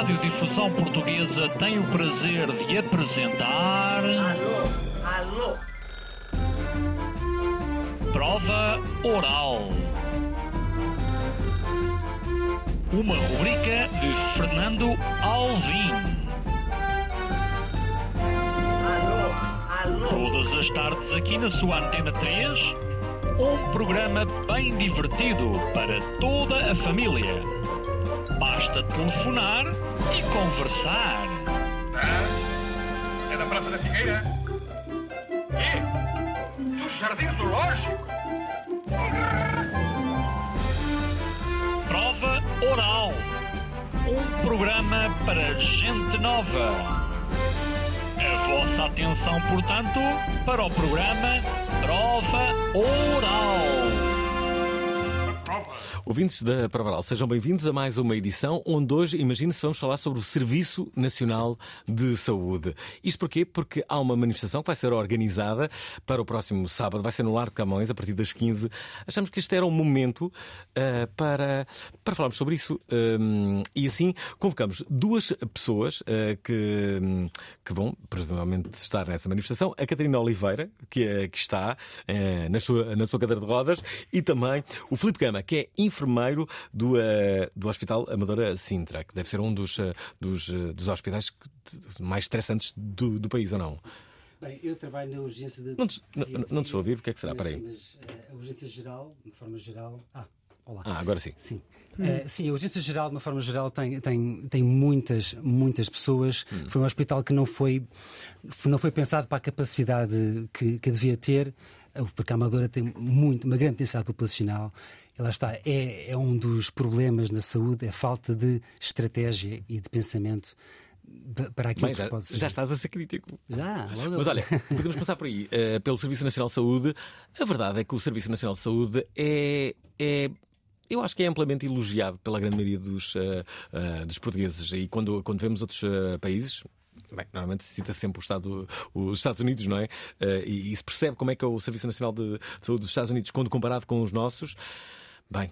Radiodifusão Portuguesa tem o prazer de apresentar... Alô? Prova Oral. Uma rubrica de Fernando Alvim. Alô? Todas as tardes aqui na sua Antena 3, um programa bem divertido para toda a família. Basta telefonar e conversar. É da Praça da Figueira? Dos Jardins do Lógico? Prova Oral. Um programa para gente nova. A vossa atenção, portanto, para o programa Prova Oral. Ouvintes da Prova Oral, sejam bem-vindos a mais uma edição onde hoje, imagine-se, vamos falar sobre o Serviço Nacional de Saúde. Isto porquê? Porque há uma manifestação que vai ser organizada para o próximo sábado, vai ser no Largo de Camões, a partir das 15. Achamos que este era um momento para falarmos sobre isso e assim convocamos duas pessoas que vão, provavelmente, estar nessa manifestação. A Catarina Oliveira, que está na sua cadeira de rodas, e também o Filipe Gama, que é enfermeiro do Hospital Amadora Sintra, que deve ser um dos hospitais mais estressantes do país, ou não? Bem, eu trabalho na urgência de... Não te estou a ouvir, o que é que será? Para aí. Mas a urgência geral, de uma forma geral... Olá. Agora sim. Sim. Sim, a urgência geral, de uma forma geral, tem muitas pessoas. Foi um hospital que não foi pensado para a capacidade que devia ter, porque a Amadora tem uma grande densidade populacional. E lá está, é um dos problemas na saúde, é a falta de estratégia e de pensamento para aquilo que se pode ser. Já estás a ser crítico. Já, logo. Mas olha, podemos começar por aí. Pelo Serviço Nacional de Saúde. A verdade é que o Serviço Nacional de Saúde eu acho que é amplamente elogiado pela grande maioria dos portugueses. E quando vemos outros países... Bem, normalmente se cita sempre os Estados Unidos, não é? E se percebe como é que é o Serviço Nacional de Saúde dos Estados Unidos quando comparado com os nossos. Bem,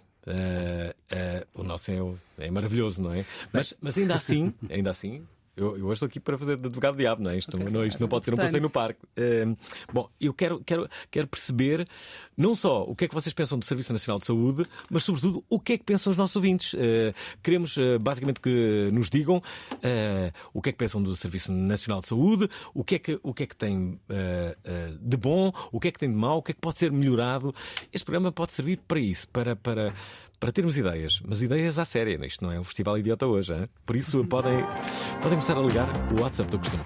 o nosso é maravilhoso, não é? Mas ainda assim, eu hoje estou aqui para fazer de advogado diabo, não é? Isto não pode ser um passeio no parque. Bom, eu quero perceber não só o que é que vocês pensam do Serviço Nacional de Saúde, mas sobretudo o que é que pensam os nossos ouvintes. Queremos basicamente que nos digam o que é que pensam do Serviço Nacional de Saúde, o que é que tem de bom, o que é que tem de mau, o que é que pode ser melhorado. Este programa pode servir para isso, para termos ideias, mas ideias à séria. Isto não é um festival idiota hoje, hein? Por isso podem começar a ligar o WhatsApp do costume.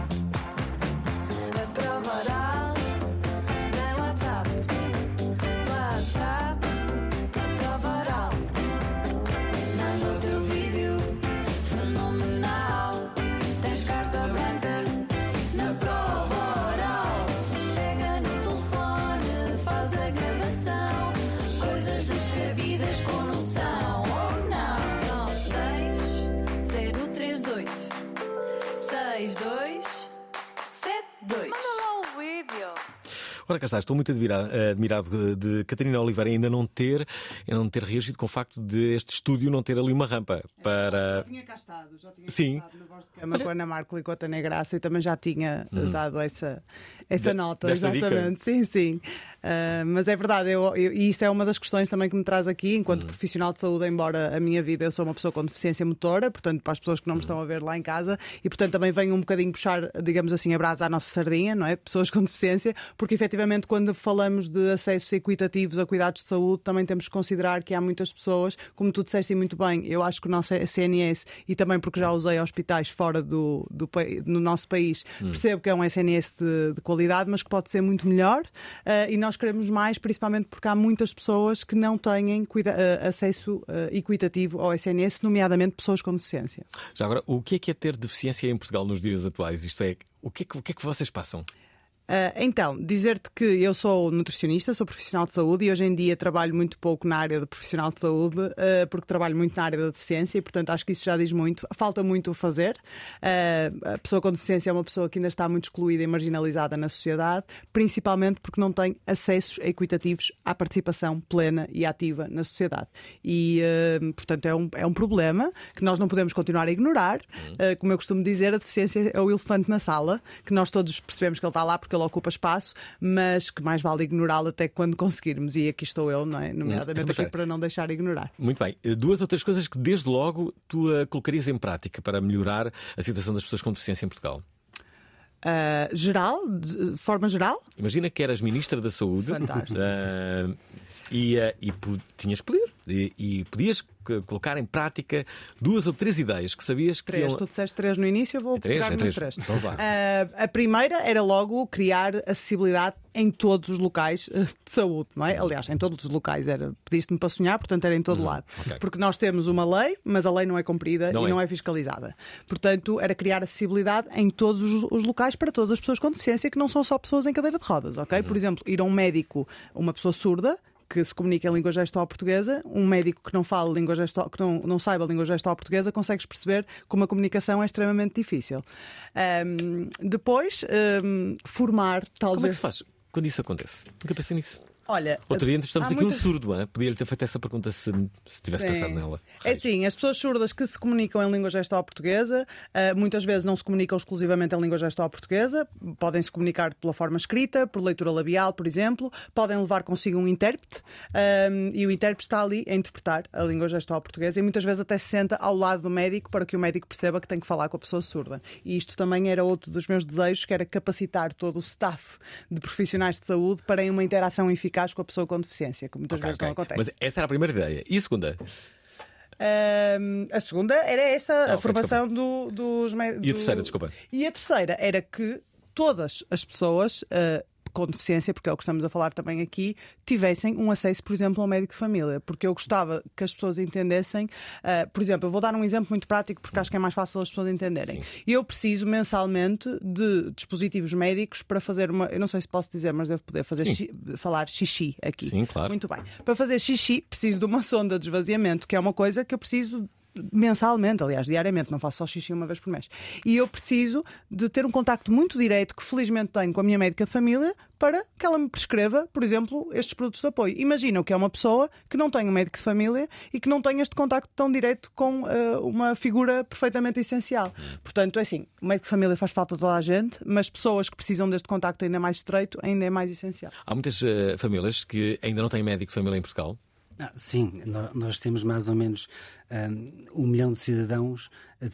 Ora, cá está, estou muito admirado de Catarina Oliveira ainda não ter reagido com o facto de este estúdio não ter ali uma rampa para... Já tinha cá estado no Voz de Cama com a Ana Marco e com a Tânia Graça e também já tinha dado essa nota. Exatamente, dica. Sim. Mas é verdade, e isto é uma das questões também que me traz aqui, enquanto profissional de saúde, embora a minha vida, eu sou uma pessoa com deficiência motora, portanto, para as pessoas que não me estão a ver lá em casa, e portanto também venho um bocadinho puxar, digamos assim, a brasa à nossa sardinha, não é? Pessoas com deficiência, porque efetivamente quando falamos de acessos equitativos a cuidados de saúde, também temos que considerar que há muitas pessoas, como tu disseste muito bem, eu acho que o nosso SNS, e também porque já usei hospitais fora no nosso país, percebo que é um SNS de qualidade, mas que pode ser muito melhor, e nós queremos mais, principalmente porque há muitas pessoas que não têm acesso equitativo ao SNS, nomeadamente pessoas com deficiência. Já agora, o que é ter deficiência em Portugal nos dias atuais? Isto é, o que é que vocês passam? Então, dizer-te que eu sou nutricionista, sou profissional de saúde e hoje em dia trabalho muito pouco na área de profissional de saúde, porque trabalho muito na área da deficiência e, portanto, acho que isso já diz muito. Falta muito a fazer. A pessoa com deficiência é uma pessoa que ainda está muito excluída e marginalizada na sociedade, principalmente porque não tem acessos equitativos à participação plena e ativa na sociedade. E, portanto, é um problema que nós não podemos continuar a ignorar. Como eu costumo dizer, a deficiência é o elefante na sala, que nós todos percebemos que ele está lá porque ele ocupa espaço, mas que mais vale ignorá-lo até quando conseguirmos. E aqui estou eu, não é? Nomeadamente aqui para não deixar de ignorar. Muito bem. 2 outras coisas que desde logo tu colocarias em prática para melhorar a situação das pessoas com deficiência em Portugal. De forma geral? Imagina que eras Ministra da Saúde. Fantástico. E tinhas poder e podias colocar em prática 2 ou 3 ideias que sabias que 3, tu disseste 3 no início, eu vou pegar nas 3. Então vá. A primeira era logo criar acessibilidade em todos os locais de saúde, não é? Aliás, em todos os locais. Pediste-me para sonhar, portanto era em todo lado. Okay. Porque nós temos uma lei, mas a lei não é cumprida não é fiscalizada. Portanto, era criar acessibilidade em todos os locais para todas as pessoas com deficiência, que não são só pessoas em cadeira de rodas, ok? Por exemplo, ir a um médico, uma pessoa surda, que se comunica em língua gestual portuguesa, um médico que não fala língua gestual, que não saiba a língua gestual portuguesa, consegues perceber como a comunicação é extremamente difícil. Depois, formar, talvez... Como é que se faz quando isso acontece? Nunca pensei nisso. Olha, outro dia estamos aqui um surdo, Podia-lhe ter feito essa pergunta se tivesse pensado nela. É sim, as pessoas surdas que se comunicam em língua gestual portuguesa, muitas vezes não se comunicam exclusivamente em língua gestual portuguesa, podem se comunicar pela forma escrita, por leitura labial, por exemplo, podem levar consigo um intérprete, e o intérprete está ali a interpretar a língua gestual portuguesa e muitas vezes até se senta ao lado do médico para que o médico perceba que tem que falar com a pessoa surda. E isto também era outro dos meus desejos, que era capacitar todo o staff de profissionais de saúde para uma interação eficaz com a pessoa com deficiência, que muitas vezes não acontece. Mas essa era a primeira ideia. E a segunda? A segunda era essa, a formação dos médicos. E a terceira, desculpa. E a terceira era que todas as pessoas com deficiência, porque é o que estamos a falar também aqui, tivessem um acesso, por exemplo, ao médico de família. Porque eu gostava que as pessoas entendessem. Por exemplo, eu vou dar um exemplo muito prático porque acho que é mais fácil as pessoas entenderem. Eu preciso mensalmente de dispositivos médicos para fazer uma... Eu não sei se posso dizer, mas devo poder falar xixi aqui. Sim, claro. Muito bem. Para fazer xixi, preciso de uma sonda de esvaziamento, que é uma coisa que eu preciso... mensalmente, aliás, diariamente, não faço só xixi uma vez por mês. E eu preciso de ter um contacto muito direto, que felizmente tenho com a minha médica de família, para que ela me prescreva, por exemplo, estes produtos de apoio. Imagina que é uma pessoa que não tem um médico de família e que não tem este contacto tão direto com uma figura perfeitamente essencial. Portanto, é assim, o médico de família faz falta a toda a gente, mas pessoas que precisam deste contacto ainda mais estreito, ainda é mais essencial. Há muitas famílias que ainda não têm médico de família em Portugal? Sim, nós temos mais ou menos 1 milhão de cidadãos,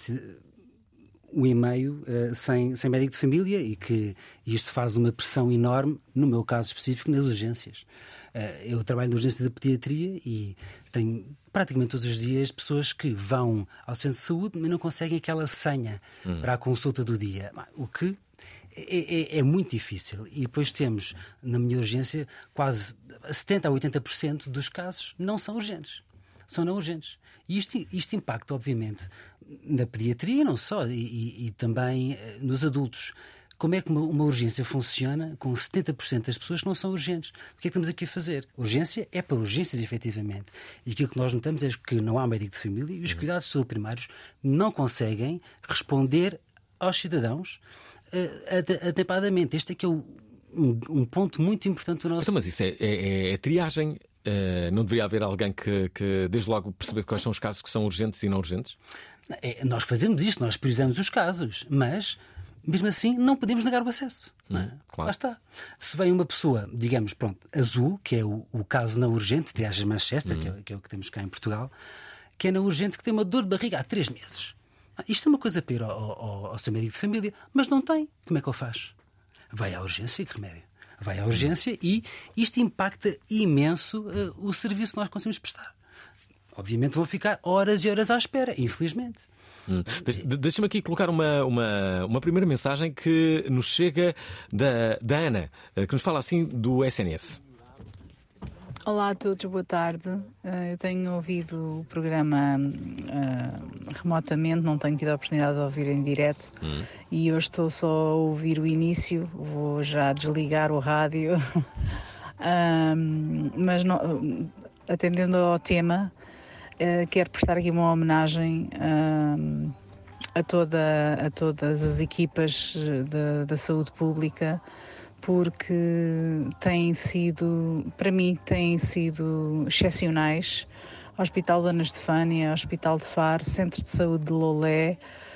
1,5 sem médico de família, e que isto faz uma pressão enorme, no meu caso específico, nas urgências. Eu trabalho na urgência da pediatria e tenho praticamente todos os dias pessoas que vão ao centro de saúde, mas não conseguem aquela senha para a consulta do dia. O que é muito difícil. E depois temos, na minha urgência, quase 70% a 80% dos casos não são urgentes. São não urgentes. E isto impacta, obviamente, na pediatria, não só, e também nos adultos. Como é que uma urgência funciona com 70% das pessoas que não são urgentes? O que é que estamos aqui a fazer? Urgência é para urgências, efetivamente. E aquilo que nós notamos é que não há médico de família e os cuidados de saúde primários não conseguem responder aos cidadãos atempadamente. Este é que é um ponto muito importante do nosso... Então, mas isso é triagem. Não deveria haver alguém que desde logo perceber quais são os casos que são urgentes e não urgentes? Nós fazemos isto, nós priorizamos os casos, mas mesmo assim não podemos negar o acesso. Não é? Claro. Lá está. Se vem uma pessoa, digamos, azul, que é o caso não urgente, triagem Manchester, que é o que temos cá em Portugal, que é na urgente, que tem uma dor de barriga há 3 meses. Isto é uma coisa para ir ao seu médico de família, mas não tem. Como é que ele faz? Vai à urgência, que remédio? Vai à urgência e isto impacta imenso o serviço que nós conseguimos prestar. Obviamente vão ficar horas e horas à espera, infelizmente. Deixa-me aqui colocar uma primeira mensagem que nos chega da Ana, que nos fala assim do SNS. Olá a todos, boa tarde. Eu tenho ouvido o programa remotamente, não tenho tido a oportunidade de ouvir em direto e hoje estou só a ouvir o início, vou já desligar o rádio, mas não, atendendo ao tema, quero prestar aqui uma homenagem a todas as equipas da saúde pública, porque para mim, têm sido excepcionais. Hospital Dona Estefânia, Hospital de Faro, Centro de Saúde de Lolé.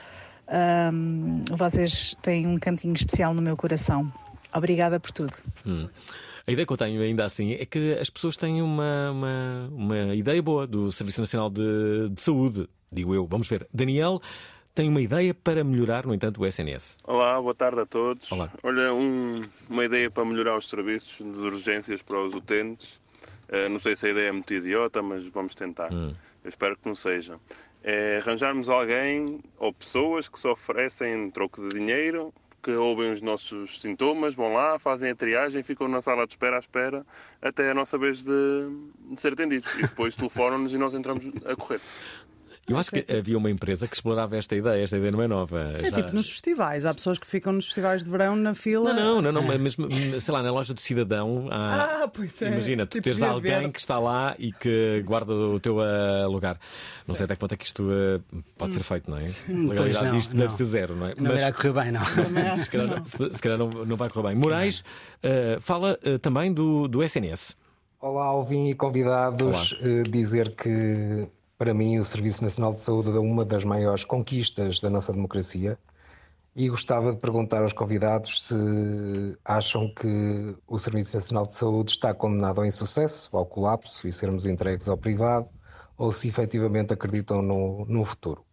Vocês têm um cantinho especial no meu coração. Obrigada por tudo. A ideia que eu tenho ainda assim é que as pessoas têm uma ideia boa do Serviço Nacional de Saúde, digo eu. Vamos ver. Daniel tem uma ideia para melhorar, no entanto, o SNS. Olá, boa tarde a todos. Olá. Olha, uma ideia para melhorar os serviços de urgências para os utentes. Não sei se a ideia é muito idiota, mas vamos tentar. Eu espero que não seja. É arranjarmos alguém ou pessoas que se oferecem troco de dinheiro, que ouvem os nossos sintomas, vão lá, fazem a triagem, ficam na sala de espera à espera até a nossa vez de ser atendidos. E depois telefonam-nos e nós entramos a correr. Eu acho que havia uma empresa que explorava esta ideia não é nova. Sim, tipo nos festivais. Há pessoas que ficam nos festivais de verão na fila. Não, mas mesmo, sei lá, na loja do cidadão. Pois é. Imagina, tu tipo tens alguém que está lá e que guarda o teu lugar. Não sei até que ponto é que isto pode ser feito, não é? A legalidade disto deve ser zero, não é? Não irá correr bem, não. Se calhar não vai correr bem. Moraes fala também do SNS. Olá, Alvin e convidados. Dizer que, para mim, o Serviço Nacional de Saúde é uma das maiores conquistas da nossa democracia e gostava de perguntar aos convidados se acham que o Serviço Nacional de Saúde está condenado ao insucesso, ao colapso e sermos entregues ao privado, ou se efetivamente acreditam no futuro.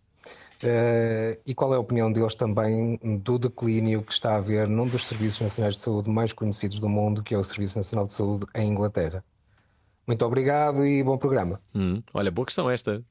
E qual é a opinião deles também do declínio que está a haver num dos serviços nacionais de saúde mais conhecidos do mundo, que é o Serviço Nacional de Saúde em Inglaterra. Muito obrigado e bom programa. Olha, boa questão esta.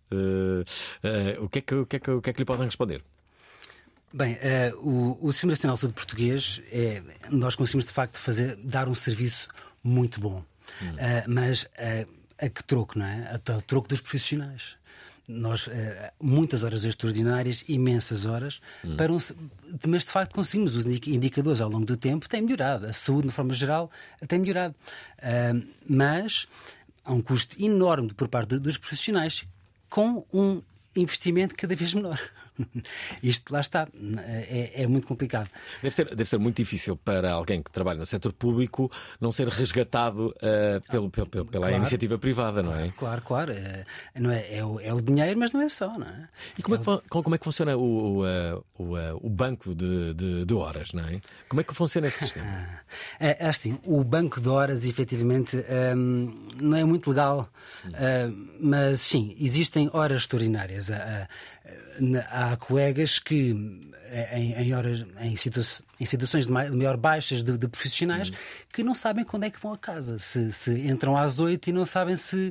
O que é que lhe podem responder? Bem, o Sistema Nacional de Saúde português, nós conseguimos de facto dar um serviço muito bom. Mas a que troco, não é? A troco dos profissionais. Nós, muitas horas extraordinárias, imensas horas, mas de facto conseguimos. Os indicadores ao longo do tempo têm melhorado. A saúde, de uma forma geral, tem melhorado. Mas há um custo enorme por parte dos profissionais, com um investimento cada vez menor. Isto, lá está, é muito complicado. Deve ser muito difícil para alguém que trabalha no setor público não ser resgatado pela iniciativa privada, não é? Claro. Não é o dinheiro, mas não é só, não é? E como é que funciona o banco de horas, não é? Como é que funciona esse sistema? Assim, o banco de horas, efetivamente, não é muito legal, mas sim, existem horas extraordinárias. Há colegas que, em situações de maior baixas de profissionais, que não sabem quando é que vão a casa. Se entram às 8 e não sabem se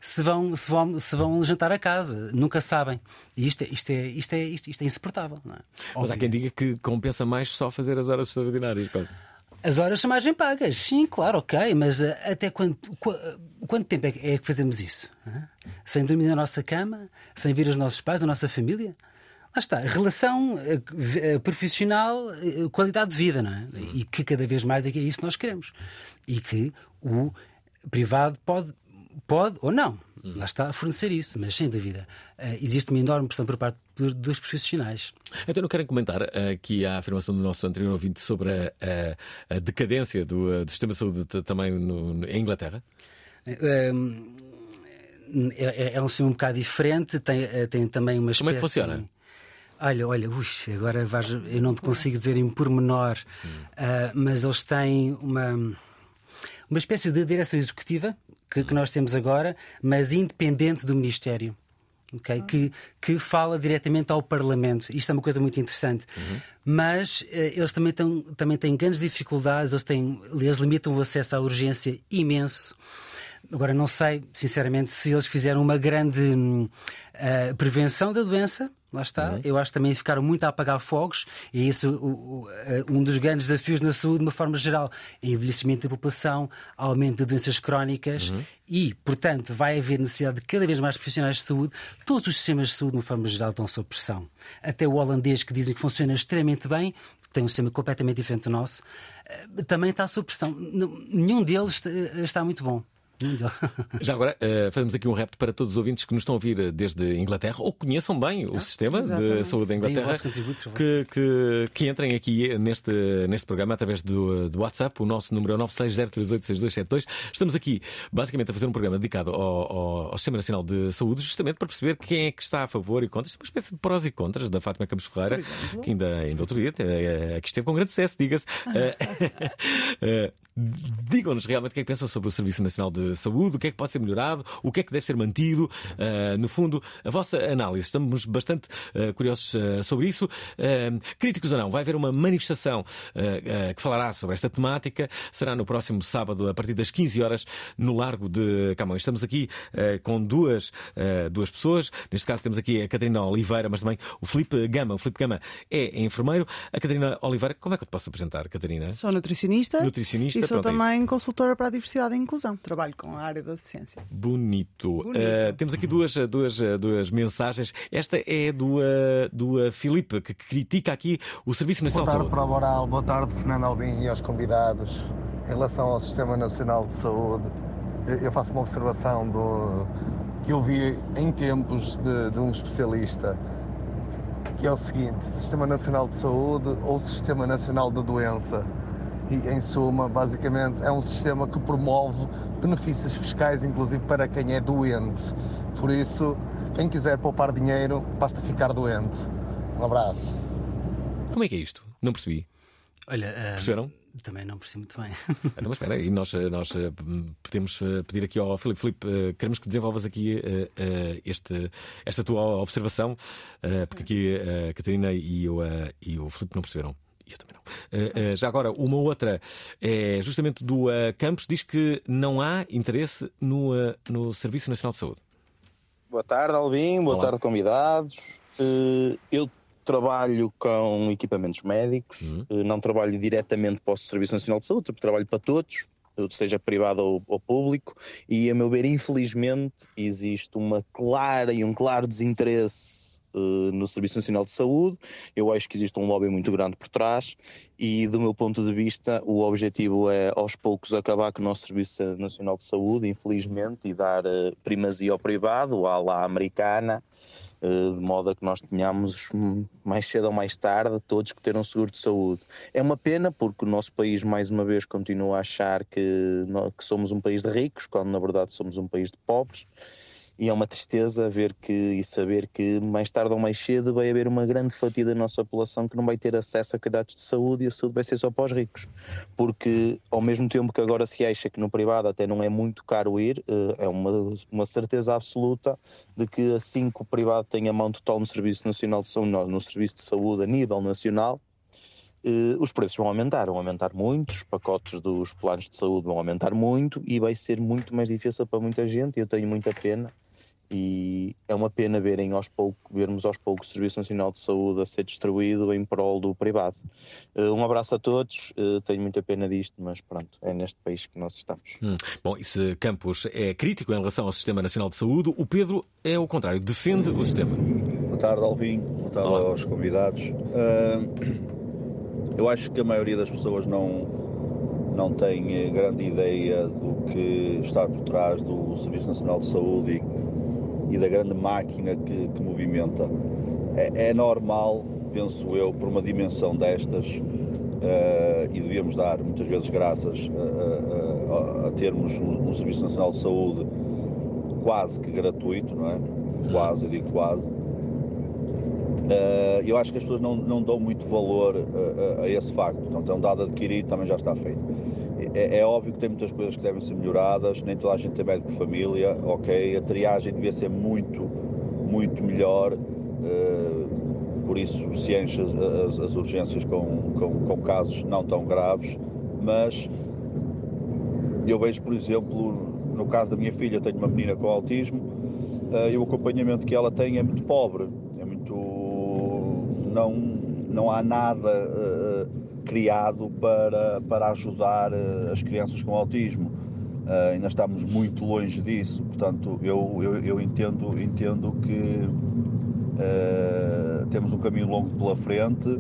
vão jantar a casa. Nunca sabem. E isto é insuportável, não é? Mas há quem diga que compensa mais só fazer as horas extraordinárias, quase. As horas são mais bem pagas, sim, claro, ok, mas até quanto tempo é que fazemos isso? Sem dormir na nossa cama, sem ver os nossos pais, a nossa família? Lá está, relação profissional, qualidade de vida, não é? E que cada vez mais é isso que nós queremos. E que o privado pode ou não, lá está, a fornecer isso, mas sem dúvida existe uma enorme pressão por parte dos profissionais. Então não querem comentar aqui a afirmação do nosso anterior ouvinte sobre a decadência do sistema de saúde também em Inglaterra? É um sistema um bocado diferente, tem também uma espécie... Como é que funciona? Olha, agora eu não te consigo dizer em pormenor, mas eles têm uma espécie de direção executiva que nós temos agora, mas independente do Ministério. Okay? Que fala diretamente ao Parlamento. Isto é uma coisa muito interessante. Mas eles também têm grandes dificuldades, eles limitam o acesso à urgência imenso. Agora, não sei, sinceramente, se eles fizeram uma grande prevenção da doença. Lá está. Eu acho que também ficaram muito a apagar fogos, e isso um dos grandes desafios na saúde, de uma forma geral, é envelhecimento da população, aumento de doenças crónicas e, portanto, vai haver necessidade de cada vez mais profissionais de saúde. Todos os sistemas de saúde, de uma forma geral, estão sob pressão. Até o holandês, que dizem que funciona extremamente bem, tem um sistema completamente diferente do nosso, também está sob pressão. Nenhum deles está muito bom. Já agora, fazemos aqui um repto para todos os ouvintes que nos estão a ouvir desde Inglaterra ou conheçam bem o sistema de saúde da Inglaterra, que entrem aqui neste programa através do WhatsApp. O nosso número é 960386272. Estamos aqui basicamente a fazer um programa dedicado ao Sistema Nacional de Saúde, justamente para perceber quem é que está a favor e contra. Isto é uma espécie de prós e contras da Fátima Campos Ferreira, que ainda outro dia aqui esteve com grande sucesso, diga-se. Digam-nos realmente o que é que pensam sobre o Serviço Nacional de Saúde, o que é que pode ser melhorado, o que é que deve ser mantido. No fundo, a vossa análise. Estamos bastante curiosos sobre isso. Críticos ou não, vai haver uma manifestação que falará sobre esta temática. Será no próximo sábado, a partir das 15 horas, no Largo de Camões. Estamos aqui com duas pessoas. Neste caso temos aqui a Catarina Oliveira, mas também o Filipe Gama. O Filipe Gama é enfermeiro. A Catarina Oliveira, como é que eu te posso apresentar, Catarina? Sou nutricionista. E sou também consultora para a diversidade e inclusão. Trabalho com a área da deficiência. Bonito. Temos aqui duas mensagens. Esta é do Filipe, que critica aqui o Serviço Nacional de Saúde. Boa tarde, Prova Oral. Boa tarde, Fernando Albim e aos convidados. Em relação ao Sistema Nacional de Saúde, eu faço uma observação que eu vi em tempos de um especialista, que é o seguinte: Sistema Nacional de Saúde ou Sistema Nacional de Doença. E, em suma, basicamente, é um sistema que promove benefícios fiscais, inclusive para quem é doente. Por isso, quem quiser poupar dinheiro, basta ficar doente. Um abraço. Como é que é isto? Não percebi. Olha, perceberam? Também não percebi muito bem. Então, mas espera, e nós podemos pedir aqui ao Filipe, queremos que desenvolvas aqui esta tua observação, porque aqui a Catarina e o Filipe não perceberam. Eu também não. Já agora, uma outra é justamente do Campos, diz que não há interesse no Serviço Nacional de Saúde. Boa tarde, Albim. Boa tarde, convidados. Eu trabalho com equipamentos médicos, não trabalho diretamente para o Serviço Nacional de Saúde, trabalho para todos, seja privado ou público, e a meu ver, infelizmente, existe um claro desinteresse no Serviço Nacional de Saúde. Eu acho que existe um lobby muito grande por trás e, do meu ponto de vista, o objetivo é, aos poucos, acabar com o nosso Serviço Nacional de Saúde, infelizmente, e dar primazia ao privado, à la americana, de modo a que nós tenhamos, mais cedo ou mais tarde, todos que ter um seguro de saúde. É uma pena, porque o nosso país, mais uma vez, continua a achar que somos um país de ricos, quando, na verdade, somos um país de pobres. E é uma tristeza ver e saber que mais tarde ou mais cedo vai haver uma grande fatia da nossa população que não vai ter acesso a cuidados de saúde, e a saúde vai ser só para os ricos. Porque, ao mesmo tempo que agora se acha que no privado até não é muito caro ir, é uma certeza absoluta de que assim que o privado tem a mão total no Serviço Nacional de Saúde, no Serviço de Saúde a nível nacional, os preços vão aumentar muito, os pacotes dos planos de saúde vão aumentar muito e vai ser muito mais difícil para muita gente. Eu tenho muita pena. E é uma pena vermos aos poucos o Serviço Nacional de Saúde a ser distribuído em prol do privado. Um abraço a todos, tenho muita pena disto, mas pronto, é neste país que nós estamos. Bom, e se Campos é crítico em relação ao Sistema Nacional de Saúde, o Pedro é o contrário, defende o sistema. Boa tarde, Alvim, boa tarde aos convidados. Eu acho que a maioria das pessoas não tem grande ideia do que está por trás do Serviço Nacional de Saúde e da grande máquina que movimenta. É normal, penso eu, por uma dimensão destas, e devíamos dar muitas vezes graças a termos um Serviço Nacional de Saúde quase que gratuito, não é? Quase, eu digo quase. Eu acho que as pessoas não dão muito valor a esse facto. Portanto, é um dado adquirido, também já está feito. É óbvio que tem muitas coisas que devem ser melhoradas, nem toda a gente tem médico de família, ok? A triagem devia ser muito, muito melhor, por isso se enche as urgências com casos não tão graves, mas eu vejo, por exemplo, no caso da minha filha, tenho uma menina com autismo, e o acompanhamento que ela tem é muito pobre, é muito... Não há nada criado para ajudar as crianças com autismo. Ainda estamos muito longe disso, portanto eu entendo que temos um caminho longo pela frente,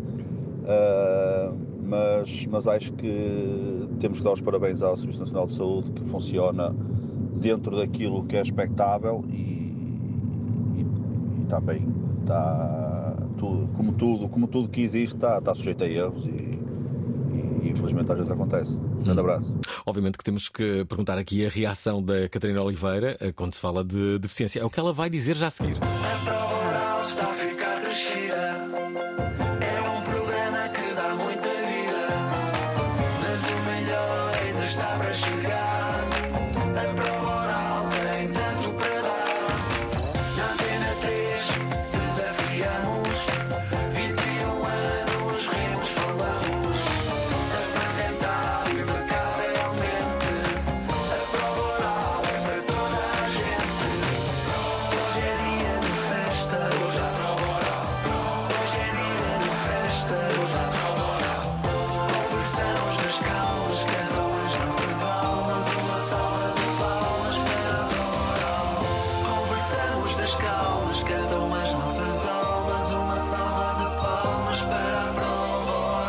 mas acho que temos que dar os parabéns ao Serviço Nacional de Saúde, que funciona dentro daquilo que é expectável e também está como tudo que existe está sujeito a erros e infelizmente às vezes acontece. Um grande abraço. Obviamente que temos que perguntar aqui a reação da Catarina Oliveira quando se fala de deficiência. É o que ela vai dizer já a seguir. A prova oral está a ficar crescida. É um programa que dá muita vida, mas o melhor ainda está para chegar. A prova oral tem tanto para dar. Na Antena 3 desafiamos. 21 anos rimos, falamos. Apresentado impecavelmente. A prova oral é para toda a gente. Hoje é dia de festa. Hoje há prova oral. Hoje é dia de festa. Hoje há prova oral. Conversamos nas calmas, cantam as nossas almas. Uma salva de palmas para a prova oral. Conversamos nas calmas, cantam as nossas almas. Uma salva de palmas para a prova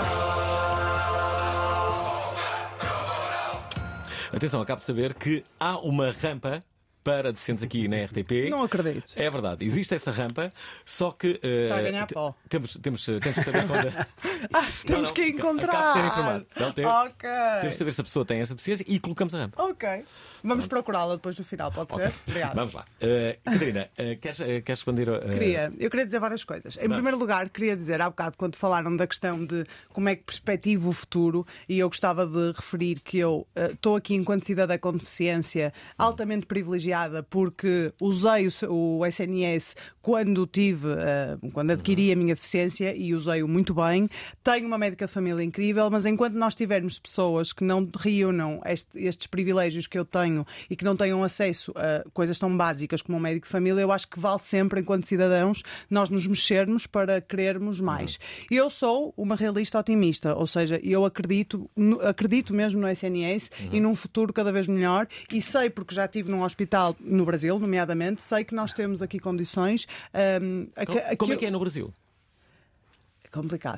oral. Atenção, acabo de saber que há uma rampa para deficientes aqui na RTP. Não acredito. É verdade, existe essa rampa, só que Está a ganhar pó. temos que saber quando. Temos que encontrar. Acabo de ser informado. Ok. Temos que saber se a pessoa tem essa deficiência e colocamos a rampa. Ok. Vamos procurá-la depois do final, pode ser? Obrigada. Vamos lá. Catarina, queres responder? Eu queria dizer várias coisas. Em primeiro lugar, queria dizer, há bocado, quando falaram da questão de como é que perspectivo o futuro, e eu gostava de referir que eu estou aqui enquanto cidadã com deficiência altamente privilegiada, porque usei o SNS quando adquiri a minha deficiência e usei-o muito bem. Tenho uma médica de família incrível, mas enquanto nós tivermos pessoas que não reúnam estes privilégios que eu tenho e que não tenham acesso a coisas tão básicas como um médico de família, eu acho que vale sempre, enquanto cidadãos, nós nos mexermos para querermos mais. Eu sou uma realista otimista, ou seja, eu acredito mesmo no SNS e num futuro cada vez melhor, e sei, porque já estive num hospital no Brasil, nomeadamente, sei que nós temos aqui condições. Como é que é no Brasil? É complicado.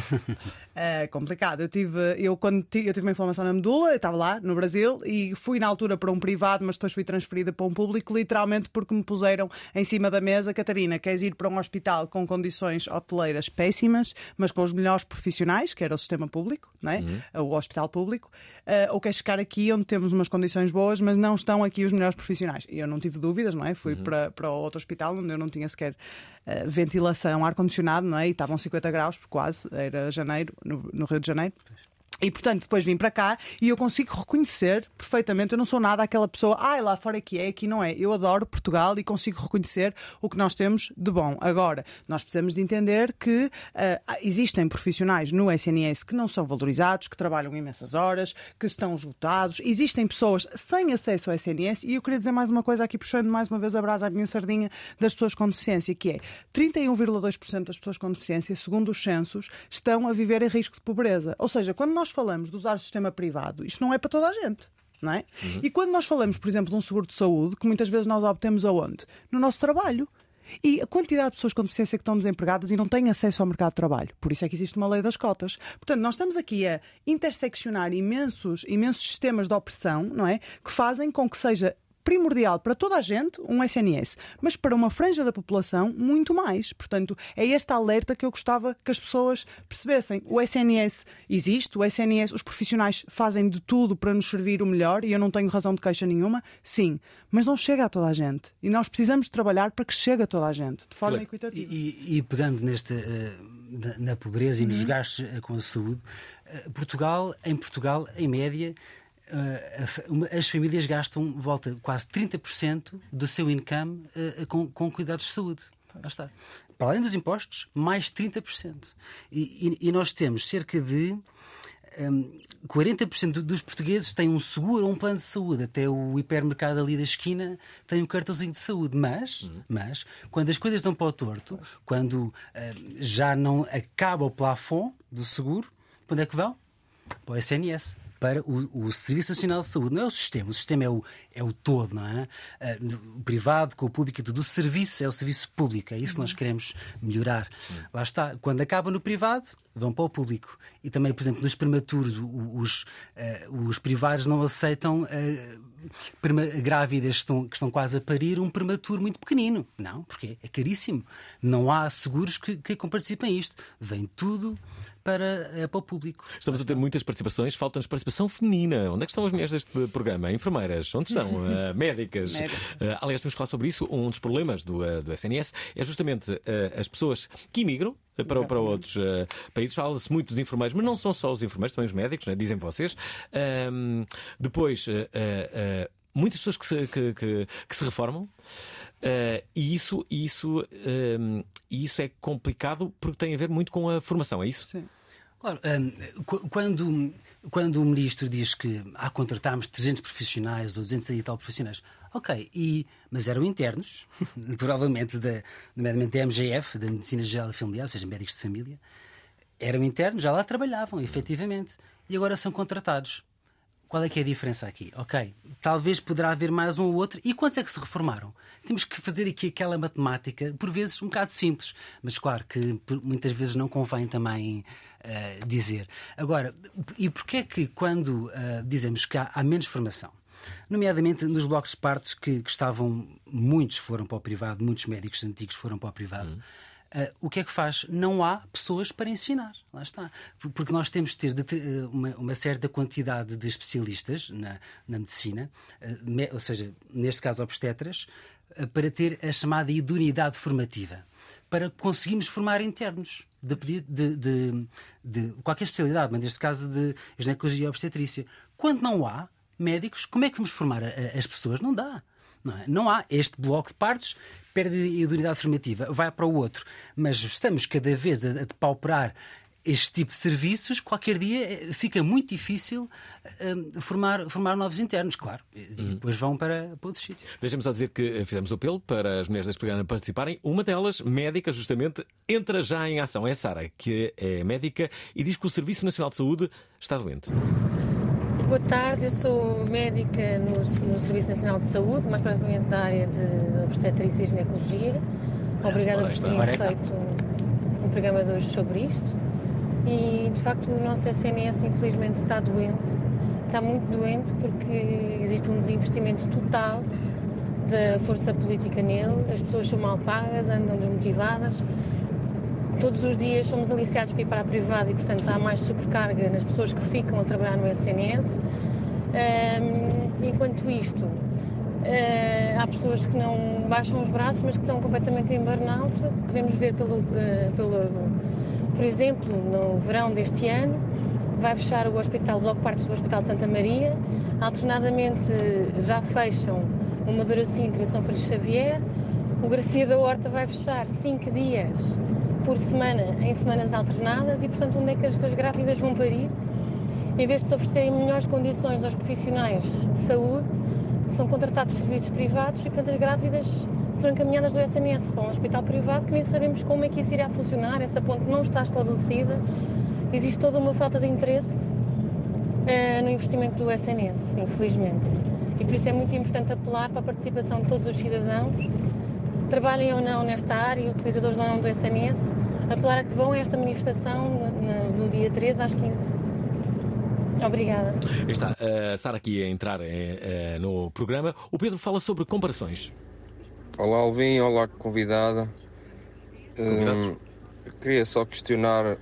É complicado. Eu tive uma inflamação na medula, eu estava lá no Brasil e fui na altura para um privado, mas depois fui transferida para um público, literalmente porque me puseram em cima da mesa: Catarina, queres ir para um hospital com condições hoteleiras péssimas, mas com os melhores profissionais, que era o sistema público, não é? O hospital público, ou queres ficar aqui onde temos umas condições boas, mas não estão aqui os melhores profissionais? E eu não tive dúvidas, não é? Fui para outro hospital onde eu não tinha sequer ventilação, ar-condicionado, não é? E estavam 50 graus, quase, era janeiro, no Rio de Janeiro. E, portanto, depois vim para cá e eu consigo reconhecer perfeitamente. Eu não sou nada aquela pessoa, lá fora que é, aqui não é. Eu adoro Portugal e consigo reconhecer o que nós temos de bom. Agora, nós precisamos de entender que existem profissionais no SNS que não são valorizados, que trabalham imensas horas, que estão esgotados. Existem pessoas sem acesso ao SNS, e eu queria dizer mais uma coisa aqui, puxando mais uma vez a brasa à minha sardinha, das pessoas com deficiência, que é 31,2% das pessoas com deficiência, segundo os censos, estão a viver em risco de pobreza. Ou seja, quando nós falamos de usar o sistema privado, isto não é para toda a gente, não é? E quando nós falamos, por exemplo, de um seguro de saúde, que muitas vezes nós obtemos aonde? No nosso trabalho. E a quantidade de pessoas com deficiência que estão desempregadas e não têm acesso ao mercado de trabalho. Por isso é que existe uma lei das cotas. Portanto, nós estamos aqui a interseccionar imensos sistemas de opressão, não é? Que fazem com que seja primordial para toda a gente um SNS, mas para uma franja da população muito mais. Portanto, é este alerta que eu gostava que as pessoas percebessem. O SNS existe, o SNS, os profissionais fazem de tudo para nos servir o melhor, e eu não tenho razão de queixa nenhuma, sim, mas não chega a toda a gente. E nós precisamos de trabalhar para que chegue a toda a gente, de forma equitativa. E pegando na pobreza e nos gastos com a saúde, em Portugal, em média, as famílias gastam volta quase 30% do seu income com cuidados de saúde. Lá está. Para além dos impostos, mais 30%. E nós temos cerca de 40% dos portugueses têm um seguro ou um plano de saúde. Até o hipermercado ali da esquina tem um cartãozinho de saúde. Mas quando as coisas dão para o torto, quando já não acaba o plafond do seguro, quando é que vão? Para o SNS. Para o Serviço Nacional de Saúde. Não é o sistema é o todo, não é? O privado com o público e tudo. O serviço é o serviço público, é isso que nós queremos melhorar. Lá está. Quando acaba no privado, vão para o público. E também, por exemplo, nos prematuros, os privados não aceitam grávidas que estão quase a parir um prematuro muito pequenino. Não, porque é caríssimo. Não há seguros que participem isto. Vem tudo para o público. Estamos a ter muitas participações, falta-nos participação feminina. Onde é que estão as mulheres deste programa? Enfermeiras, onde estão? Médicas. Aliás, temos que falar sobre isso. Um dos problemas do SNS é justamente as pessoas que imigram para outros países. Fala-se muito dos enfermeiros, mas não são só os enfermeiros, também os médicos, né? Dizem vocês. Depois, muitas pessoas que se reformam. E isso é complicado porque tem a ver muito com a formação, é isso? Sim. Claro, quando o Ministro diz que contratámos 300 profissionais ou 200 e tal profissionais, ok, mas eram internos, provavelmente nomeadamente da MGF, da Medicina Geral e Familiar, ou seja, médicos de família, eram internos, já lá trabalhavam, efetivamente, e agora são contratados. Qual é que é a diferença aqui? Ok, talvez poderá haver mais um ou outro. E quantos é que se reformaram? Temos que fazer aqui aquela matemática, por vezes um bocado simples, mas claro que muitas vezes não convém também dizer. Agora, e porquê é que quando dizemos que há menos formação? Nomeadamente nos blocos de partos que estavam, muitos foram para o privado, muitos médicos antigos foram para o privado. O que é que faz? Não há pessoas para ensinar. Lá está. Porque nós temos de ter uma certa quantidade de especialistas na medicina, ou seja, neste caso obstetras, para ter a chamada idoneidade formativa, para conseguirmos formar internos de qualquer especialidade, mas neste caso de ginecologia e obstetrícia. Quando não há médicos, como é que vamos formar as pessoas? Não dá. Não há este bloco de partos, perde a idoneidade formativa, vai para o outro. Mas estamos cada vez a depauperar este tipo de serviços. Qualquer dia fica muito difícil formar novos internos, claro. E depois vão para outros sítios. Deixa-me só dizer que fizemos o apelo para as mulheres deste programa participarem. Uma delas, médica, justamente, entra já em ação. É a Sara, que é médica e diz que o Serviço Nacional de Saúde está doente. Boa tarde, eu sou médica no Serviço Nacional de Saúde, mais propriamente da área de obstetrícia e ginecologia. Obrigada por terem feito um programa de hoje sobre isto. E, de facto, o nosso SNS, infelizmente, está doente. Está muito doente porque existe um desinvestimento total da força política nele. As pessoas são mal pagas, andam desmotivadas. Todos os dias somos aliciados para ir para a privada e, portanto, há mais sobrecarga nas pessoas que ficam a trabalhar no SNS. Enquanto isto, há pessoas que não baixam os braços, mas que estão completamente em burnout. Podemos ver por exemplo, no verão deste ano, vai fechar o Bloco de Partos do Hospital de Santa Maria. Alternadamente já fecham o Amadora Sintra e São Francisco Xavier. O Garcia da Horta vai fechar 5 dias por semana, em semanas alternadas, e, portanto, onde é que as grávidas vão parir? Em vez de se oferecerem melhores condições aos profissionais de saúde, são contratados serviços privados e, portanto, as grávidas serão encaminhadas do SNS para um hospital privado que nem sabemos como é que isso irá funcionar. Essa ponte não está estabelecida. Existe toda uma falta de interesse no investimento do SNS, infelizmente. E por isso é muito importante apelar para a participação de todos os cidadãos, trabalhem ou não nesta área, utilizadores ou não do SNS, apelar a que vão a esta manifestação no dia 13 às 15. Obrigada. Está a Sara aqui a entrar no programa. O Pedro fala sobre comparações. Olá, Alvin. Olá, convidada. Queria só questionar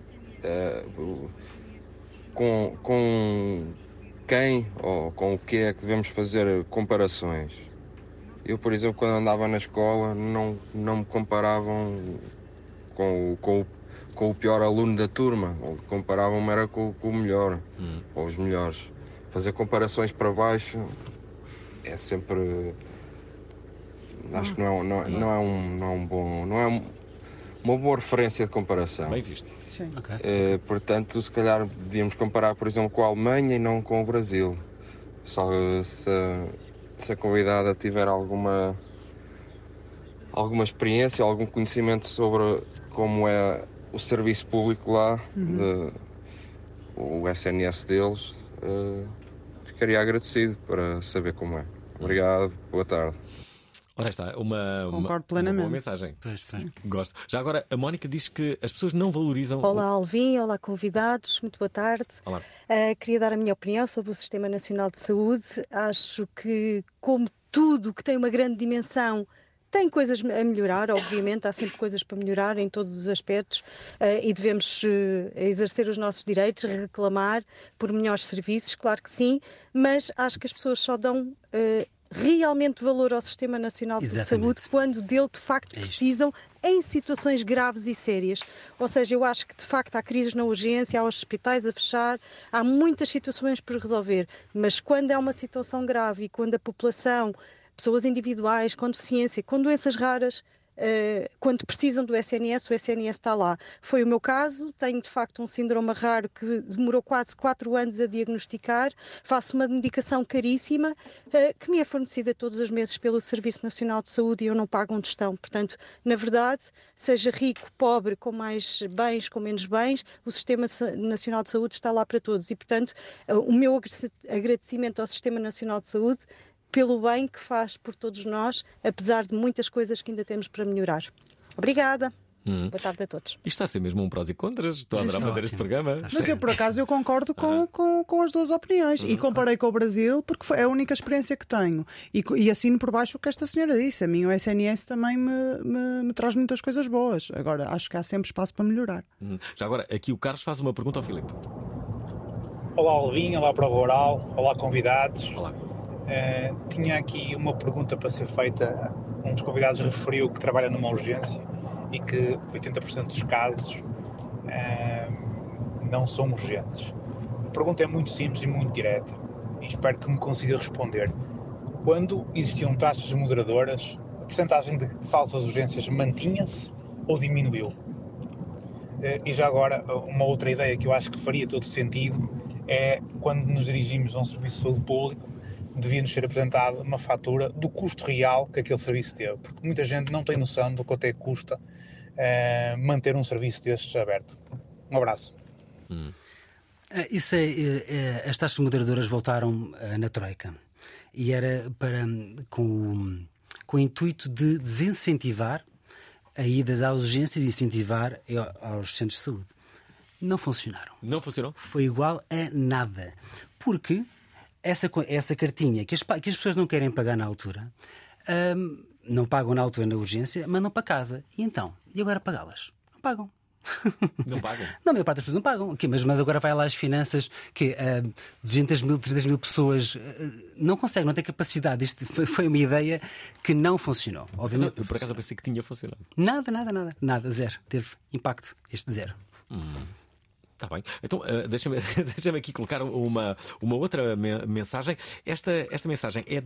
com quem ou com o que é que devemos fazer comparações. Eu, por exemplo, quando andava na escola, não me comparavam com o pior aluno da turma, ou comparavam-me era com o melhor, ou os melhores. Fazer comparações para baixo é sempre... Acho que não é um bom... uma boa referência de comparação. Bem visto. Sim. Okay. Portanto, se calhar devíamos comparar, por exemplo, com a Alemanha e não com o Brasil. Só se a convidada tiver alguma experiência, algum conhecimento sobre como é o serviço público lá, o SNS deles, ficaria agradecido para saber como é. Obrigado, boa tarde. Ora, está uma plenamente. Boa mensagem. Gosto. Já agora, a Mónica diz que as pessoas não valorizam... Olá, Alvin. Olá, convidados. Muito boa tarde. Olá. Queria dar a minha opinião sobre o Sistema Nacional de Saúde. Acho que, como tudo que tem uma grande dimensão, tem coisas a melhorar, obviamente. Há sempre coisas para melhorar em todos os aspectos e devemos exercer os nossos direitos, reclamar por melhores serviços, claro que sim, mas acho que as pessoas só dão... realmente valor ao Sistema Nacional de Saúde quando dele de facto precisam em situações graves e sérias. Ou seja, eu acho que de facto há crises na urgência, há hospitais a fechar, há muitas situações por resolver, mas quando é uma situação grave e quando a população, pessoas individuais com deficiência, com doenças raras, quando precisam do SNS, o SNS está lá. Foi o meu caso, tenho de facto um síndrome raro que demorou quase 4 anos a diagnosticar, faço uma medicação caríssima que me é fornecida todos os meses pelo Serviço Nacional de Saúde e eu não pago um tostão. Portanto, na verdade, seja rico, pobre, com mais bens, com menos bens, o Sistema Nacional de Saúde está lá para todos e, portanto, o meu agradecimento ao Sistema Nacional de Saúde pelo bem que faz por todos nós, apesar de muitas coisas que ainda temos para melhorar. Obrigada. Boa tarde a todos. Isto está a ser mesmo um prós e contras. Estou a adorar fazer este programa. Mas eu, por acaso, eu concordo com as duas opiniões. E comparei com o Brasil porque é a única experiência que tenho. E assino por baixo o que esta senhora disse. A mim o SNS também me traz muitas coisas boas. Agora, acho que há sempre espaço para melhorar. Já agora, aqui o Carlos faz uma pergunta ao Filipe. Olá, Alvin. Olá, Prova Oral. Olá, convidados. Olá. Tinha aqui uma pergunta para ser feita. Um dos convidados referiu que trabalha numa urgência e que 80% dos casos não são urgentes. A pergunta é muito simples e muito direta e espero que me consiga responder. Quando existiam taxas moderadoras, a percentagem de falsas urgências mantinha-se ou diminuiu? E já agora, uma outra ideia que eu acho que faria todo sentido é quando nos dirigimos a um serviço de saúde público, devia-nos ser apresentada uma fatura do custo real que aquele serviço teve, porque muita gente não tem noção do quanto é que custa manter um serviço destes aberto. Um abraço. As taxas moderadoras voltaram na Troika e era com o intuito de desincentivar a idas às urgências e incentivar aos centros de saúde. Não funcionaram. Não funcionou? Foi igual a nada. Porque essa cartinha que as pessoas não querem pagar na altura, não pagam na altura na urgência, mandam para casa. E agora pagá-las? Não pagam. Não pagam? Não, a maior parte das pessoas não pagam. Okay, mas agora vai lá as finanças que 200 mil, 300 mil pessoas não conseguem, não têm capacidade. Isto foi uma ideia que não funcionou. Obviamente, eu por acaso pensei que tinha funcionado. Nada, zero. Teve impacto, zero. Está bem. Então, deixa-me aqui colocar uma outra mensagem. Esta mensagem é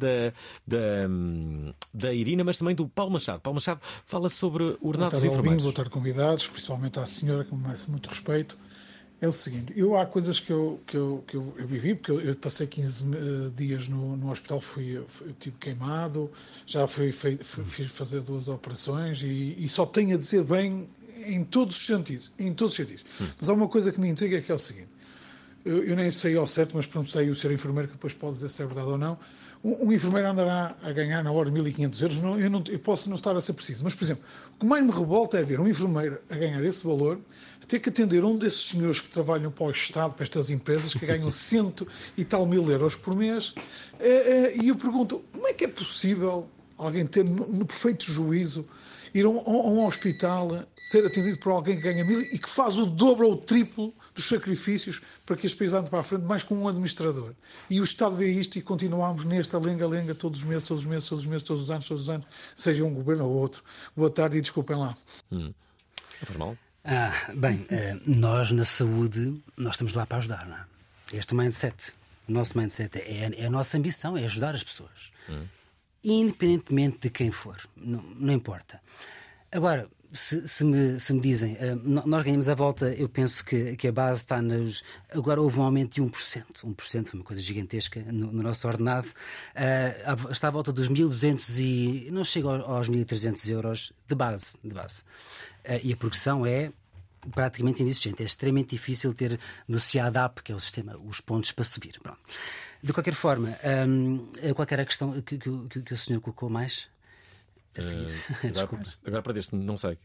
da Irina, mas também do Paulo Machado. Paulo Machado fala sobre ordenados dos enfermeiros. Boa tarde, convidados, principalmente à senhora, que me merece muito respeito. É o seguinte, há coisas que eu vivi, porque eu passei 15 dias no hospital, eu tive queimado, já fiz fazer 2 operações e só tenho a dizer bem em todos os sentidos. Mas há uma coisa que me intriga, que é o seguinte, eu nem sei ao certo, mas perguntei o senhor enfermeiro, que depois pode dizer se é verdade ou não. Um enfermeiro andará a ganhar na hora 1.500 euros, eu posso não estar a ser preciso, mas, por exemplo, o que mais me revolta é ver um enfermeiro a ganhar esse valor, a ter que atender um desses senhores que trabalham para o Estado, para estas empresas, que ganham 100 e tal mil euros por mês, e eu pergunto, como é que é possível alguém ter, no perfeito juízo, ir a um hospital, ser atendido por alguém que ganha 1.000 e que faz o dobro ou o triplo dos sacrifícios para que este país ande para a frente, mais com um administrador. E o Estado vê isto e continuamos nesta lenga-lenga todos os meses, todos os anos, seja um governo ou outro. Boa tarde e desculpem lá. Não faz mal? Nós na saúde, nós estamos lá para ajudar, não é? Este mindset, o nosso mindset é a nossa ambição, é ajudar as pessoas. Independentemente de quem for, não importa. Agora, Se me dizem, nós ganhamos a volta, eu penso que a base está nos. Agora houve um aumento de 1%. 1% foi uma coisa gigantesca no nosso ordenado. Está à volta dos 1.200 e. Não chega aos 1.300 euros de base. E a progressão é praticamente inexistente. É extremamente difícil ter no CIADAP, que é o sistema, os pontos para subir. Pronto. De qualquer forma, qual era a questão que o senhor colocou mais? Agora para deste, não sei.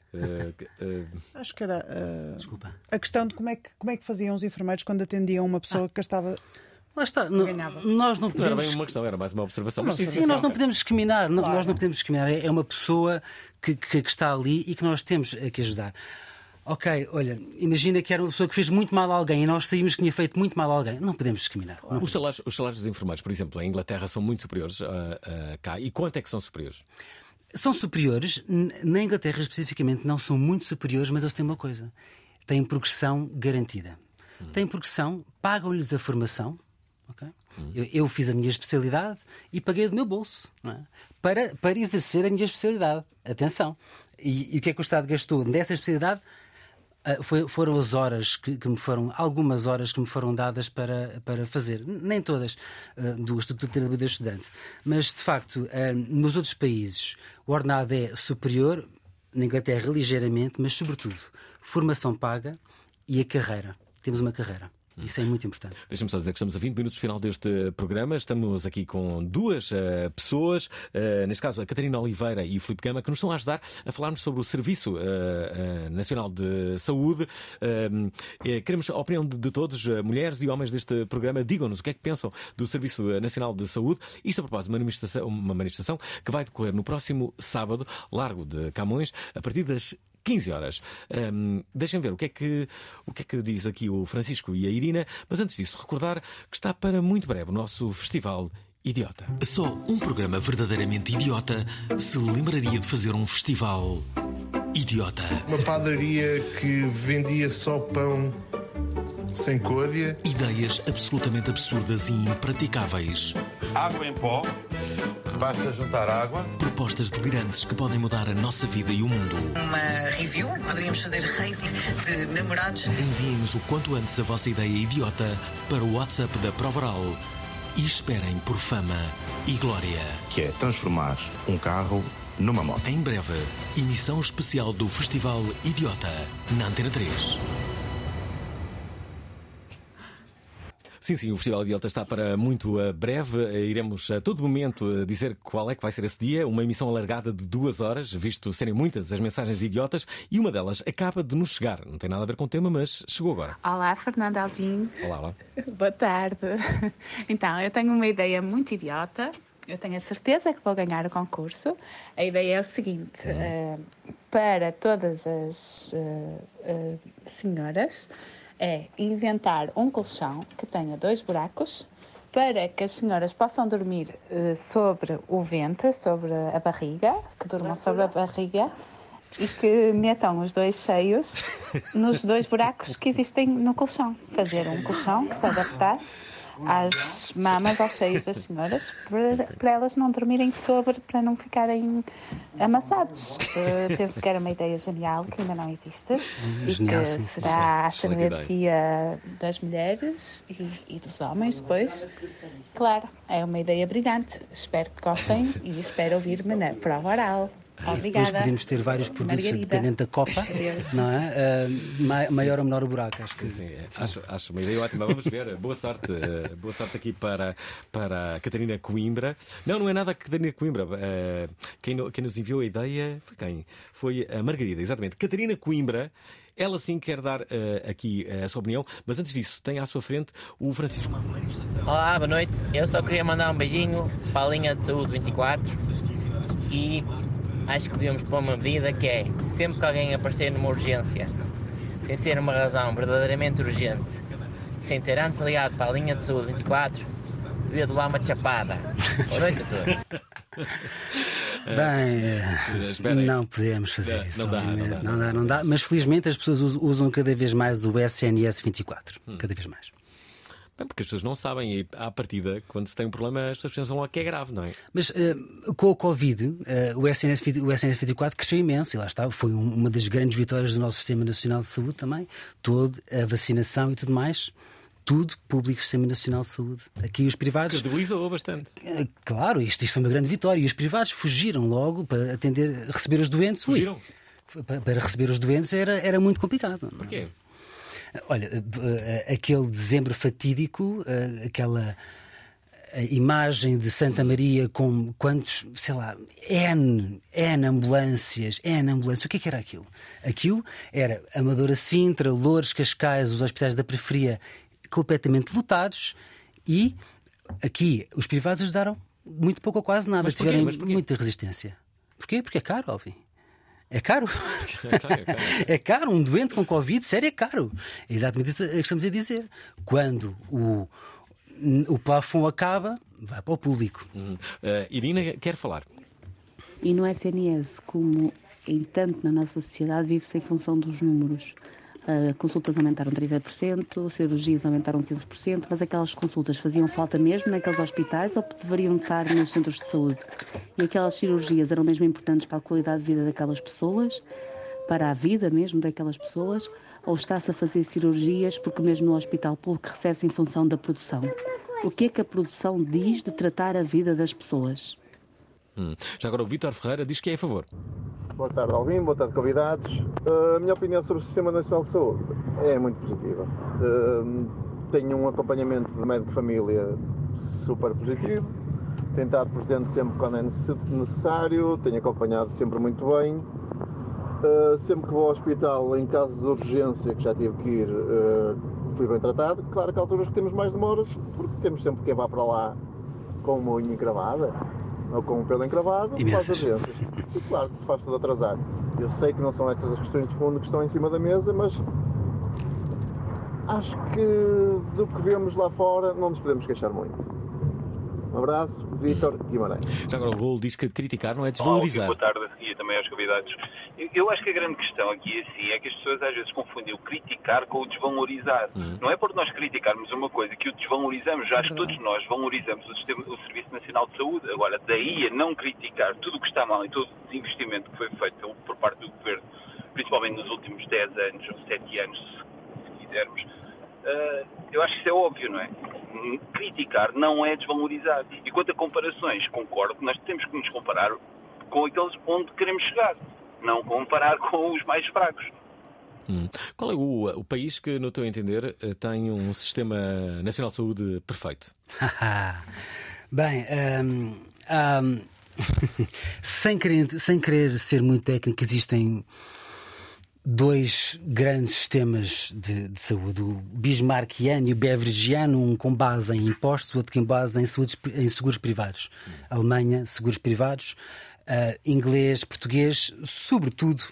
Acho que era Desculpa. A questão de como é que faziam os enfermeiros quando atendiam uma pessoa que estava. Lá está. Nós não podemos. Não era bem uma questão, era mais uma observação. Sim, nós não podemos discriminar. Claro. Nós não podemos discriminar. É uma pessoa que está ali e que nós temos que ajudar. Ok, olha, imagina que era uma pessoa que fez muito mal a alguém e nós saímos que tinha feito muito mal a alguém. Não podemos discriminar. Os salários dos enfermeiros, por exemplo, em Inglaterra são muito superiores cá. E quanto é que são superiores? São superiores, na Inglaterra especificamente não são muito superiores, mas eles têm uma coisa: têm progressão garantida. Têm progressão, pagam-lhes a formação. Okay? Eu fiz a minha especialidade e paguei do meu bolso, não é? para exercer a minha especialidade. Atenção. E o que é que o Estado gastou nessa especialidade? Foram as horas que me foram, algumas horas que me foram dadas para fazer, nem todas, do Estatuto de Trabalhador Estudante. Mas, de facto, nos outros países, o ordenado é superior, na Inglaterra ligeiramente, mas, sobretudo, formação paga e a carreira. Temos uma carreira. Isso é muito importante. Deixa-me só dizer que estamos a 20 minutos do final deste programa. Estamos aqui com duas pessoas, neste caso a Catarina Oliveira e o Filipe Gama, que nos estão a ajudar a falar-nos sobre o Serviço Nacional de Saúde. Queremos a opinião de todos, mulheres e homens deste programa. Digam-nos o que é que pensam do Serviço Nacional de Saúde. Isto a propósito de uma manifestação que vai decorrer no próximo sábado, Largo de Camões, a partir das 15 horas. Deixem ver o que é que diz aqui o Francisco e a Irina, mas antes disso, recordar que está para muito breve o nosso Festival Idiota. Só um programa verdadeiramente idiota se lembraria de fazer um festival idiota. Uma padaria que vendia só pão sem côdea. Ideias absolutamente absurdas e impraticáveis. Água em pó. Basta juntar água. Propostas delirantes que podem mudar a nossa vida e o mundo. Uma review, poderíamos fazer rating de namorados. Enviem-nos o quanto antes a vossa ideia idiota para o WhatsApp da Provaral e esperem por fama e glória. Que é transformar um carro numa moto. Em breve, emissão especial do Festival Idiota na Antena 3. Sim, o Festival Idiota está para muito breve. Iremos a todo momento dizer qual é que vai ser esse dia. Uma emissão alargada de 2 horas, visto serem muitas as mensagens idiotas, e uma delas acaba de nos chegar. Não tem nada a ver com o tema, mas chegou agora. Olá, Fernanda Alvim. Olá. Boa tarde. Então, eu tenho uma ideia muito idiota. Eu tenho a certeza que vou ganhar o concurso. A ideia é o seguinte: para todas as senhoras, é inventar um colchão que tenha 2 buracos para que as senhoras possam dormir sobre o ventre, sobre a barriga, que durmam sobre a barriga e que metam os 2 seios nos 2 buracos que existem no colchão. Fazer um colchão que se adaptasse às mamas, aos seios das senhoras, para elas não dormirem sobre, para não ficarem amassados. Penso que era uma ideia genial, que ainda não existe, e que será a serventia das mulheres e dos homens depois. Claro, é uma ideia brilhante. Espero que gostem e espero ouvir-me na prova oral. Obrigada. Depois podemos ter vários produtos dependendo da copa, não é? Maior ou menor o buraco, acho que sim. Acho uma ideia ótima. Vamos ver. Boa sorte aqui para a Catarina Coimbra. Não é nada a Catarina Coimbra. Quem nos enviou a ideia foi quem? Foi a Margarida, exatamente. Catarina Coimbra. Ela sim quer dar aqui a sua opinião, mas antes disso tem à sua frente o Francisco. Olá, boa noite. Eu só queria mandar um beijinho para a linha de saúde 24 e acho que devíamos tomar uma medida que é, sempre que alguém aparecer numa urgência, sem ser uma razão verdadeiramente urgente, sem ter antes ligado para a linha de saúde 24, devia levar uma chapada. Boa noite a todos. Bem, não podemos fazer isso. Não dá. Mas felizmente as pessoas usam cada vez mais o SNS 24. Cada vez mais. Porque as pessoas não sabem, e à partida, quando se tem um problema, as pessoas pensam que é grave, não é? Mas com o Covid, o SNS 24 cresceu imenso, e lá está, foi uma das grandes vitórias do nosso Sistema Nacional de Saúde também. Toda a vacinação e tudo mais, tudo público, Sistema Nacional de Saúde. Aqui os privados... Credibilizou bastante. Claro, isto foi uma grande vitória. E os privados fugiram logo para receber os doentes. Fugiram? Para receber os doentes era muito complicado. Porquê? Olha, aquele dezembro fatídico, aquela imagem de Santa Maria com quantos, sei lá, N ambulâncias. O que era aquilo? Aquilo era Amadora, Sintra, Loures, Cascais, os hospitais da periferia completamente lotados, e aqui os privados ajudaram muito pouco ou quase nada. Tiveram muita resistência. Porquê? Porque é caro, Alvin. É caro. É caro. Um doente com Covid, sério, é caro. É exatamente isso que estamos a dizer. Quando o plafond acaba, vai para o público. Irina quer falar. E no SNS, como em tanto na nossa sociedade, vive-se em função dos números. Consultas aumentaram 30%, cirurgias aumentaram 15%, mas aquelas consultas faziam falta mesmo naqueles hospitais ou deveriam estar nos centros de saúde? E aquelas cirurgias eram mesmo importantes para a qualidade de vida daquelas pessoas, para a vida mesmo daquelas pessoas, ou está-se a fazer cirurgias porque mesmo no hospital público recebe-se em função da produção? O que é que a produção diz de tratar a vida das pessoas? Já agora o Vítor Ferreira diz que é a favor. Boa tarde, Alvin. Boa tarde, convidados. A minha opinião sobre o Sistema Nacional de Saúde é muito positiva. Tenho um acompanhamento de médico de família super positivo. Tenho estado presente sempre quando é necessário. Tenho acompanhado sempre muito bem. Sempre que vou ao hospital, em caso de urgência, que já tive que ir, fui bem tratado. Claro que há alturas que temos mais demoras, porque temos sempre quem vá para lá com uma unha encravada ou com um pelo encravado, faz urgências. E claro que faz tudo atrasar. Eu sei que não são essas as questões de fundo que estão em cima da mesa, mas acho que do que vemos lá fora não nos podemos queixar muito. Um abraço, Vítor Guimarães. Já agora o Raul diz que criticar não é desvalorizar. Boa tarde e também aos convidados. Eu acho que a grande questão aqui assim é que as pessoas às vezes confundem o criticar com o desvalorizar. Não é por nós criticarmos uma coisa que o desvalorizamos. Já acho que todos nós valorizamos o Serviço Nacional de Saúde. Agora, daí a não criticar tudo o que está mal e todo o investimento que foi feito por parte do Governo, principalmente nos últimos 10 anos ou 7 anos, se quisermos, eu acho que isso é óbvio, não é? Criticar não é desvalorizar. E quanto a comparações, concordo que nós temos que nos comparar com aqueles onde queremos chegar, não comparar com os mais fracos. Qual é o país que, no teu entender, tem um Sistema Nacional de Saúde perfeito? Bem, sem querer ser muito técnico, existem dois grandes sistemas de saúde, o bismarckiano e o beveridgiano, um com base em impostos, o outro com base em seguros privados. Alemanha, seguros privados, inglês, português, sobretudo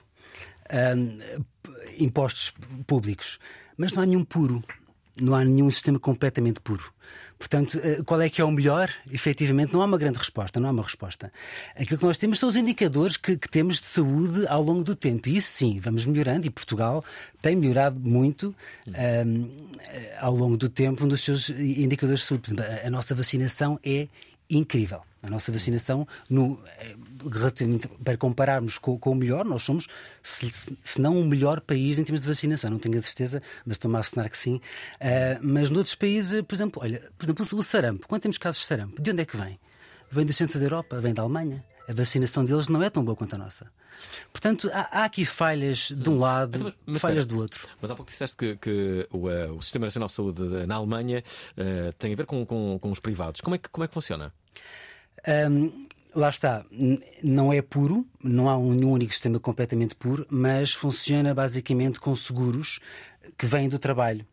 impostos públicos. Mas não há nenhum puro, não há nenhum sistema completamente puro. Portanto, qual é que é o melhor? Efetivamente, não há uma grande resposta, não há uma resposta. Aquilo que nós temos são os indicadores que temos de saúde ao longo do tempo. E isso sim, vamos melhorando, e Portugal tem melhorado muito ao longo do tempo nos seus indicadores de saúde. Por exemplo, a nossa vacinação é incrível. A nossa vacinação, relativamente, para compararmos com o melhor, nós somos, se não o melhor país em termos de vacinação. Não tenho a certeza, mas estou-me a assinar que sim. Mas noutros países, por exemplo, o sarampo. Quando temos casos de sarampo, de onde é que vem? Vem do centro da Europa, vem da Alemanha. A vacinação deles não é tão boa quanto a nossa. Portanto, há aqui falhas de um lado, falhas do outro. Mas há pouco disseste que o Sistema Nacional de Saúde na Alemanha tem a ver com os privados. Como é que funciona? Lá está, não é puro, não há um único sistema completamente puro, mas funciona basicamente com seguros que vêm do trabalho.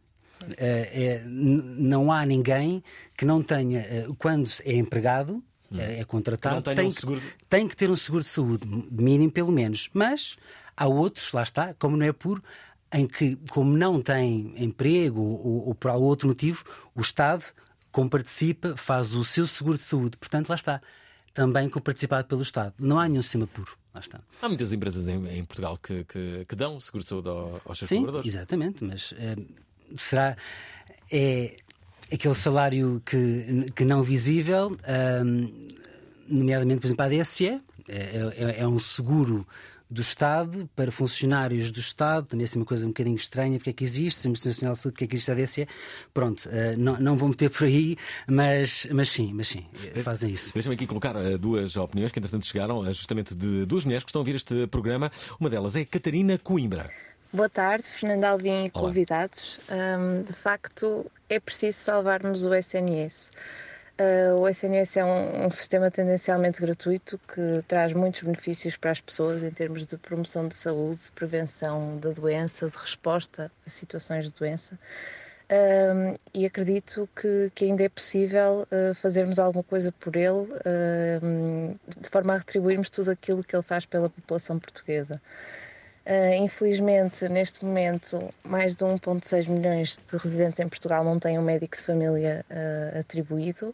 Não há ninguém que não tenha, quando é empregado, é contratado, tem que ter um seguro de saúde, mínimo pelo menos. Mas há outros, lá está, como não é puro, em que, como não tem emprego ou por algum outro motivo, o Estado participa, faz o seu seguro de saúde. Portanto, lá está, também participado pelo Estado. Não há nenhum sistema puro. Lá está. Há muitas empresas em Portugal que dão seguro de saúde aos seus colaboradores. Sim, exatamente, mas será... aquele salário que não visível, nomeadamente, por exemplo, a ADSE, é um seguro do Estado para funcionários do Estado, também é uma coisa um bocadinho estranha, porque é que existe, Serviço Nacional de Saúde, porque é que existe a ADSE. Pronto, não vou meter por aí, mas sim, fazem isso. Deixa-me aqui colocar duas opiniões que entretanto chegaram, justamente de duas mulheres que estão a ouvir este programa. Uma delas é Catarina Coimbra. Boa tarde, Fernando Alvim e convidados. De facto, é preciso salvarmos o SNS. O SNS é um sistema tendencialmente gratuito que traz muitos benefícios para as pessoas em termos de promoção de saúde, de prevenção da doença, de resposta a situações de doença. E acredito que ainda é possível fazermos alguma coisa por ele, de forma a retribuirmos tudo aquilo que ele faz pela população portuguesa. Infelizmente, neste momento, mais de 1,6 milhões de residentes em Portugal não têm um médico de família atribuído.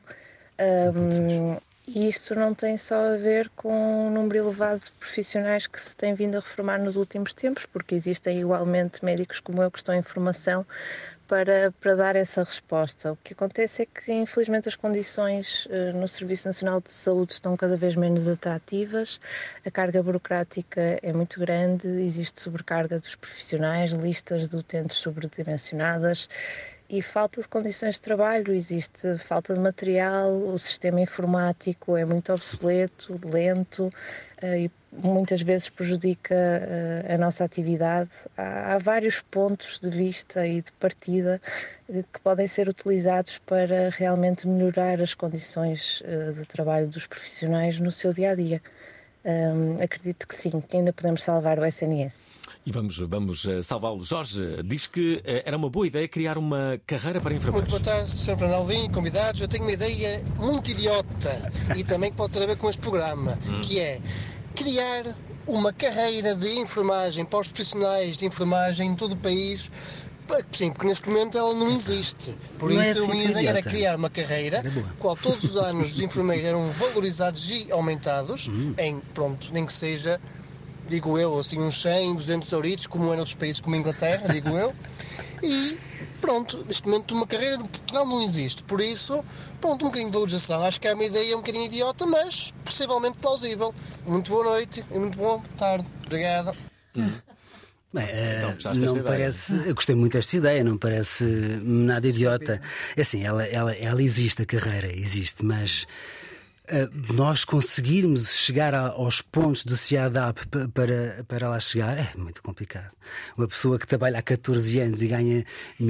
E isto não tem só a ver com o número elevado de profissionais que se tem vindo a reformar nos últimos tempos, porque existem igualmente médicos como eu que estão em formação para dar essa resposta. O que acontece é que, infelizmente, as condições no Serviço Nacional de Saúde estão cada vez menos atrativas, a carga burocrática é muito grande, existe sobrecarga dos profissionais, listas de utentes sobredimensionadas e falta de condições de trabalho, existe falta de material, o sistema informático é muito obsoleto, lento e muitas vezes prejudica a nossa atividade. Há vários pontos de vista e de partida que podem ser utilizados para realmente melhorar as condições de trabalho dos profissionais no seu dia-a-dia. Acredito que sim, que ainda podemos salvar o SNS. E vamos salvá-lo. Jorge diz que era uma boa ideia criar uma carreira para enfermeiros. Muito boa tarde, Sr. Fernando Alvim, convidados. Eu tenho uma ideia muito idiota e também que pode ter a ver com este programa, que é criar uma carreira de enfermagem para os profissionais de enfermagem em todo o país. Sim, porque neste momento ela não existe. Por não isso é a minha ideia era criar uma carreira qual todos os anos os enfermeiros eram valorizados e aumentados em, pronto, nem que seja, digo eu, assim uns 100, 200 euritos, como é noutros países como a Inglaterra, digo eu. E pronto, neste momento uma carreira de Portugal não existe. Por isso, pronto, um bocadinho de valorização. Acho que é uma ideia um bocadinho idiota, mas possivelmente plausível. Muito boa noite e muito boa tarde. Obrigado. Bem, não parece, eu gostei muito desta ideia, não parece nada idiota. É assim, ela existe, a carreira existe, mas nós conseguirmos chegar aos pontos do CIADAP para lá chegar é muito complicado. Uma pessoa que trabalha há 14 anos e ganha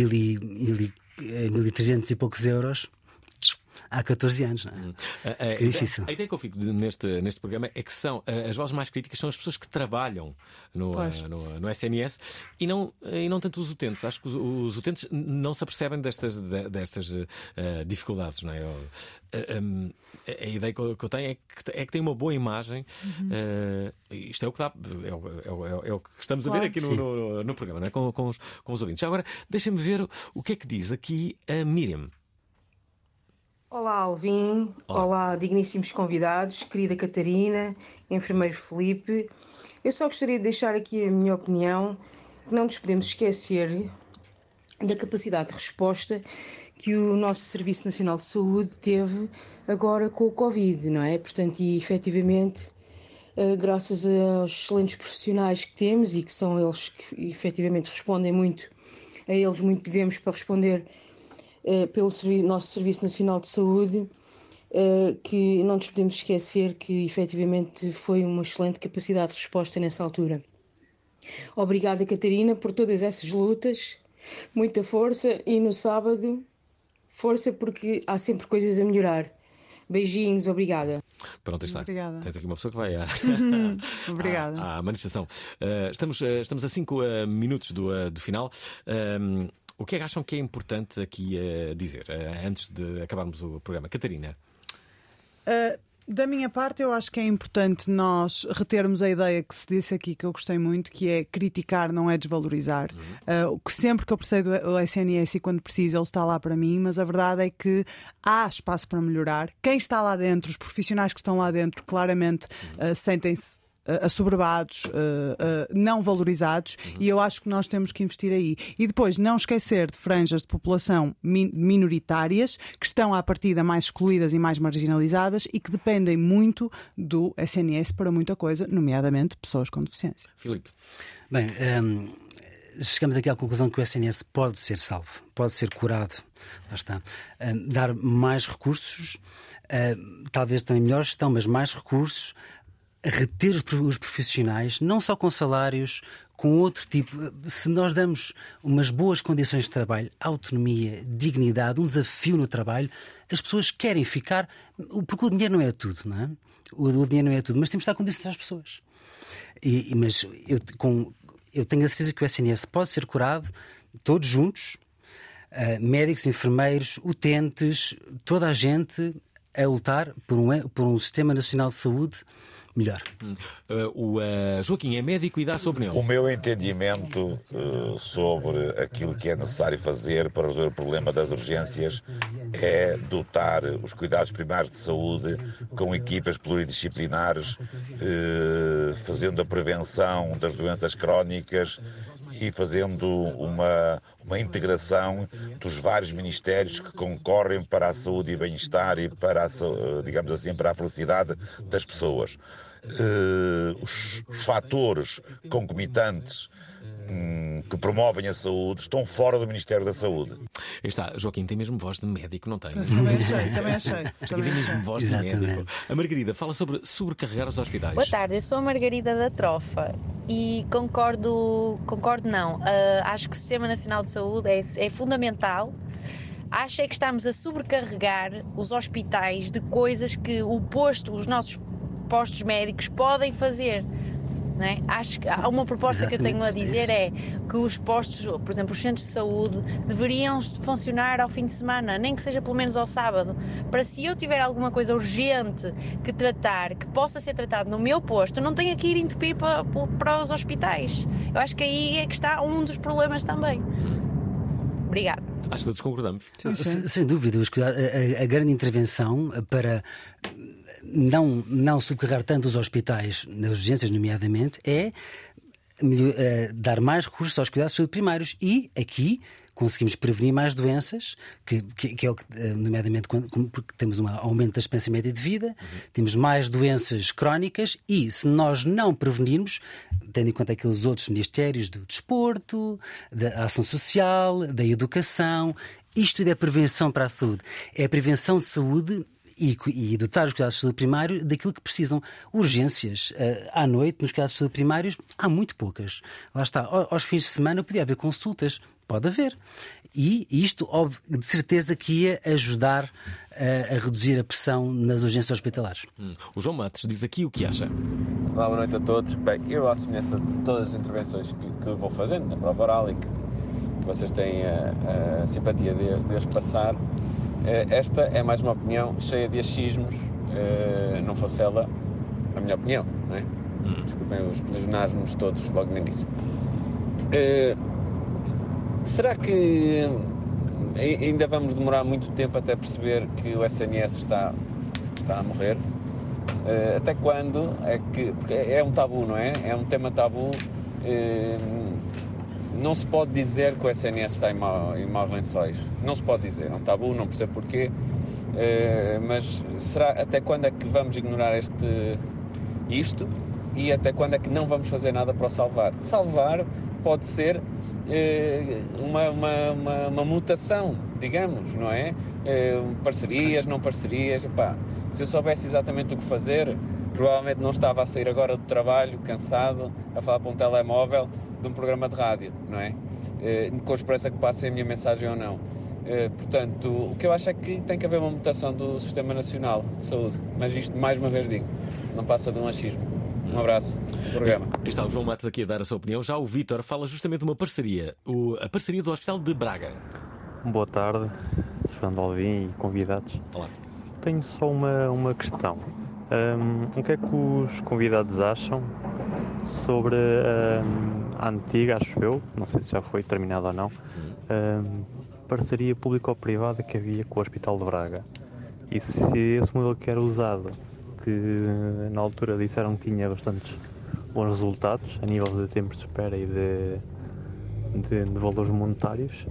1.300 e poucos euros há 14 anos, não é? É difícil. A ideia que eu fico neste programa é que são as vozes mais críticas são as pessoas que trabalham no SNS e não tanto os utentes. Acho que os utentes não se apercebem destas dificuldades, não é? A ideia que eu tenho é que tem uma boa imagem. Isto é o que dá, é o que estamos a ver aqui no programa, não é? Com os ouvintes. Agora, deixem-me ver o que é que diz aqui a Miriam. Olá, Alvim. Olá, digníssimos convidados, querida Catarina, enfermeiro Filipe. Eu só gostaria de deixar aqui a minha opinião, que não nos podemos esquecer da capacidade de resposta que o nosso Serviço Nacional de Saúde teve agora com o Covid, não é? Portanto, e efetivamente, graças aos excelentes profissionais que temos e que são eles que efetivamente respondem muito, a eles muito devemos para responder pelo nosso Serviço Nacional de Saúde, que não nos podemos esquecer que efetivamente foi uma excelente capacidade de resposta nessa altura. Obrigada, Catarina, por todas essas lutas, muita força e no sábado, força porque há sempre coisas a melhorar. Beijinhos, obrigada. Pronto, está. Obrigada. Tens aqui uma pessoa que vai Obrigada. à manifestação. Estamos a 5 minutos do final. O que é que acham que é importante aqui dizer, antes de acabarmos o programa? Catarina? Da minha parte, eu acho que é importante nós retermos a ideia que se disse aqui, que eu gostei muito, que é criticar não é desvalorizar. Sempre que eu preciso do SNS e quando preciso ele está lá para mim, mas a verdade é que há espaço para melhorar. Quem está lá dentro, os profissionais que estão lá dentro, claramente sentem-se assoberbados, não valorizados, e eu acho que nós temos que investir aí. E depois não esquecer de franjas de população minoritárias que estão à partida mais excluídas e mais marginalizadas e que dependem muito do SNS para muita coisa, nomeadamente pessoas com deficiência. Filipe. Bem, chegamos aqui à conclusão que o SNS pode ser salvo, pode ser curado. Lá está. Dar mais recursos, talvez também melhor gestão, mas mais recursos, reter os profissionais, não só com salários, com outro tipo. Se nós damos umas boas condições de trabalho, autonomia, dignidade, um desafio no trabalho, as pessoas querem ficar, porque o dinheiro não é tudo, não é? O dinheiro não é tudo, mas temos de dar condições às pessoas. Mas eu tenho a certeza que o SNS pode ser curado, todos juntos, médicos, enfermeiros, utentes, toda a gente a lutar por um Sistema Nacional de Saúde melhor. O Joaquim é médico e dá a sua opinião. O meu entendimento sobre aquilo que é necessário fazer para resolver o problema das urgências é dotar os cuidados primários de saúde com equipas pluridisciplinares, fazendo a prevenção das doenças crónicas e fazendo uma integração dos vários ministérios que concorrem para a saúde e bem-estar e para digamos assim, para a felicidade das pessoas. Os fatores concomitantes que promovem a saúde estão fora do Ministério da Saúde. Aí está, Joaquim tem mesmo voz de médico, não tem? Também achei. Tem mesmo voz de médico. A Margarida fala sobre sobrecarregar os hospitais. Boa tarde, eu sou a Margarida da Trofa e concordo não, acho que o Sistema Nacional de Saúde é fundamental. Acho é que estamos a sobrecarregar os hospitais de coisas que os nossos postos médicos podem fazer. Não é? Acho que há uma proposta que eu tenho a dizer é que os postos, por exemplo, os centros de saúde, deveriam funcionar ao fim de semana, nem que seja pelo menos ao sábado, para se eu tiver alguma coisa urgente que tratar, que possa ser tratado no meu posto, não tenha que ir entupir para os hospitais. Eu acho que aí é que está um dos problemas também. Obrigada. Acho que todos concordamos. Sem dúvida, a grande intervenção para não subcarregar tanto os hospitais, nas urgências nomeadamente, é dar mais recursos aos cuidados de saúde primários e aqui conseguimos prevenir mais doenças, que é o que, nomeadamente porque temos um aumento da esperança média de vida, temos mais doenças crónicas e se nós não prevenirmos, tendo em conta aqueles outros ministérios do desporto, da ação social, da educação, isto é prevenção para a saúde. É a prevenção de saúde e dotar os cuidados de saúde primário daquilo que precisam. Urgências à noite nos cuidados de saúde primários há muito poucas. Lá está, aos fins de semana podia haver consultas, pode haver. E isto, óbvio, de certeza que ia ajudar a reduzir a pressão nas urgências hospitalares. O João Matos diz aqui o que acha. Olá, boa noite a todos. Bem, eu à semelhança de todas as intervenções que vou fazendo na prova oral e que vocês têm a simpatia de as passar, esta é mais uma opinião cheia de achismos, não fosse ela a minha opinião, não é? Desculpem os pleonasmos todos logo no início. Será que ainda vamos demorar muito tempo até perceber que o SNS está a morrer? Até quando é que... Porque é um tabu, não é? É um tema tabu. Não se pode dizer que o SNS está em maus lençóis. Não se pode dizer. É um tabu, não percebo porquê. Mas será até quando é que vamos ignorar isto? E até quando é que não vamos fazer nada para o salvar? Salvar pode ser uma mutação, digamos, não é? Parcerias, não parcerias. Epá, se eu soubesse exatamente o que fazer, provavelmente não estava a sair agora do trabalho, cansado, a falar para um telemóvel de um programa de rádio, não é? Com a esperança que passem a minha mensagem ou não. Portanto, o que eu acho é que tem que haver uma mutação do Sistema Nacional de Saúde. Mas isto, mais uma vez digo, não passa de um achismo. Um abraço. Programa. Está o João Matos aqui a dar a sua opinião. Já o Vítor fala justamente de uma parceria. A parceria do Hospital de Braga. Boa tarde, Fernando Alvim e convidados. Olá. Tenho só uma questão. O que é que os convidados acham sobre a antiga, acho eu, não sei se já foi terminada ou não, parceria público-privada que havia com o Hospital de Braga? E se esse modelo que era usado, que na altura disseram que tinha bastantes bons resultados a nível de tempos de espera e de valores monetários.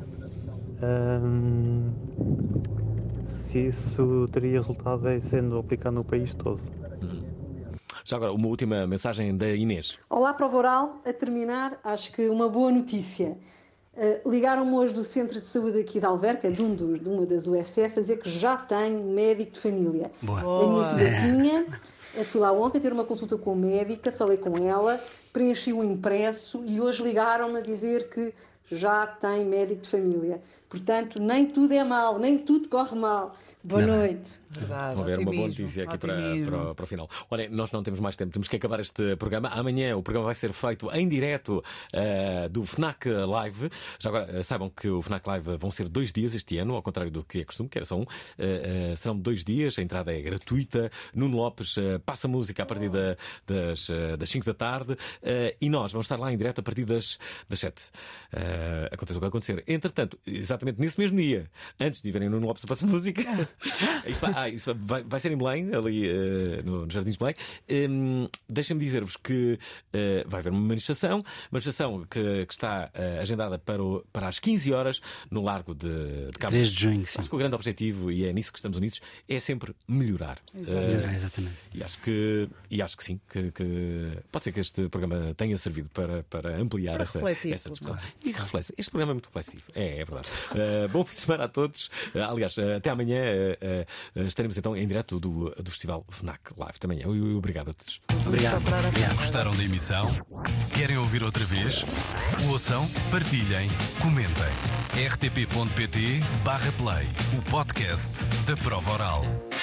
Se isso teria resultado sendo aplicado no país todo. Já agora, uma última mensagem da Inês. Olá, Prova Oral. A terminar, acho que uma boa notícia. Ligaram-me hoje do Centro de Saúde aqui de Alverca, de uma das USS, a dizer que já tem médico de família. Boa. A minha filha tinha, fui lá ontem ter uma consulta com a médica, falei com ela, preenchi um impresso e hoje ligaram-me a dizer que já tem médico de família. Portanto, nem tudo é mau, nem tudo corre mal. Boa noite. Verdade, vamos ver uma boa notícia aqui para o final. Olha, nós não temos mais tempo, temos que acabar este programa. Amanhã o programa vai ser feito em direto do FNAC Live. Já agora, saibam que o FNAC Live vão ser 2 dias este ano, ao contrário do que é costume, que era só um. Serão 2 dias, a entrada é gratuita. Nuno Lopes passa música a partir das 5 da tarde e nós vamos estar lá em direto a partir das 7. Acontece o que vai acontecer. Entretanto, exatamente nesse mesmo dia, antes de verem Nuno Lopes a passar música, isso vai ser em Belém, ali no Jardins de Belém. Deixem-me dizer-vos que vai haver uma manifestação que está agendada para as 15 horas no Largo de Cabo. 3 de junho, sim. Acho que o grande objetivo, e é nisso que estamos unidos, é sempre melhorar. Melhorar, exatamente. E acho que sim, que pode ser que este programa tenha servido para ampliar essa discussão. E reflete. Este programa é muito reflexivo. É verdade. Bom fim de semana a todos. Aliás, até amanhã estaremos então em direto do Festival FNAC Live. Também. Obrigado a todos. Obrigado. Gostaram da emissão? Querem ouvir outra vez? Ouçam, partilhem, comentem. rtp.pt/play, o podcast da Prova Oral.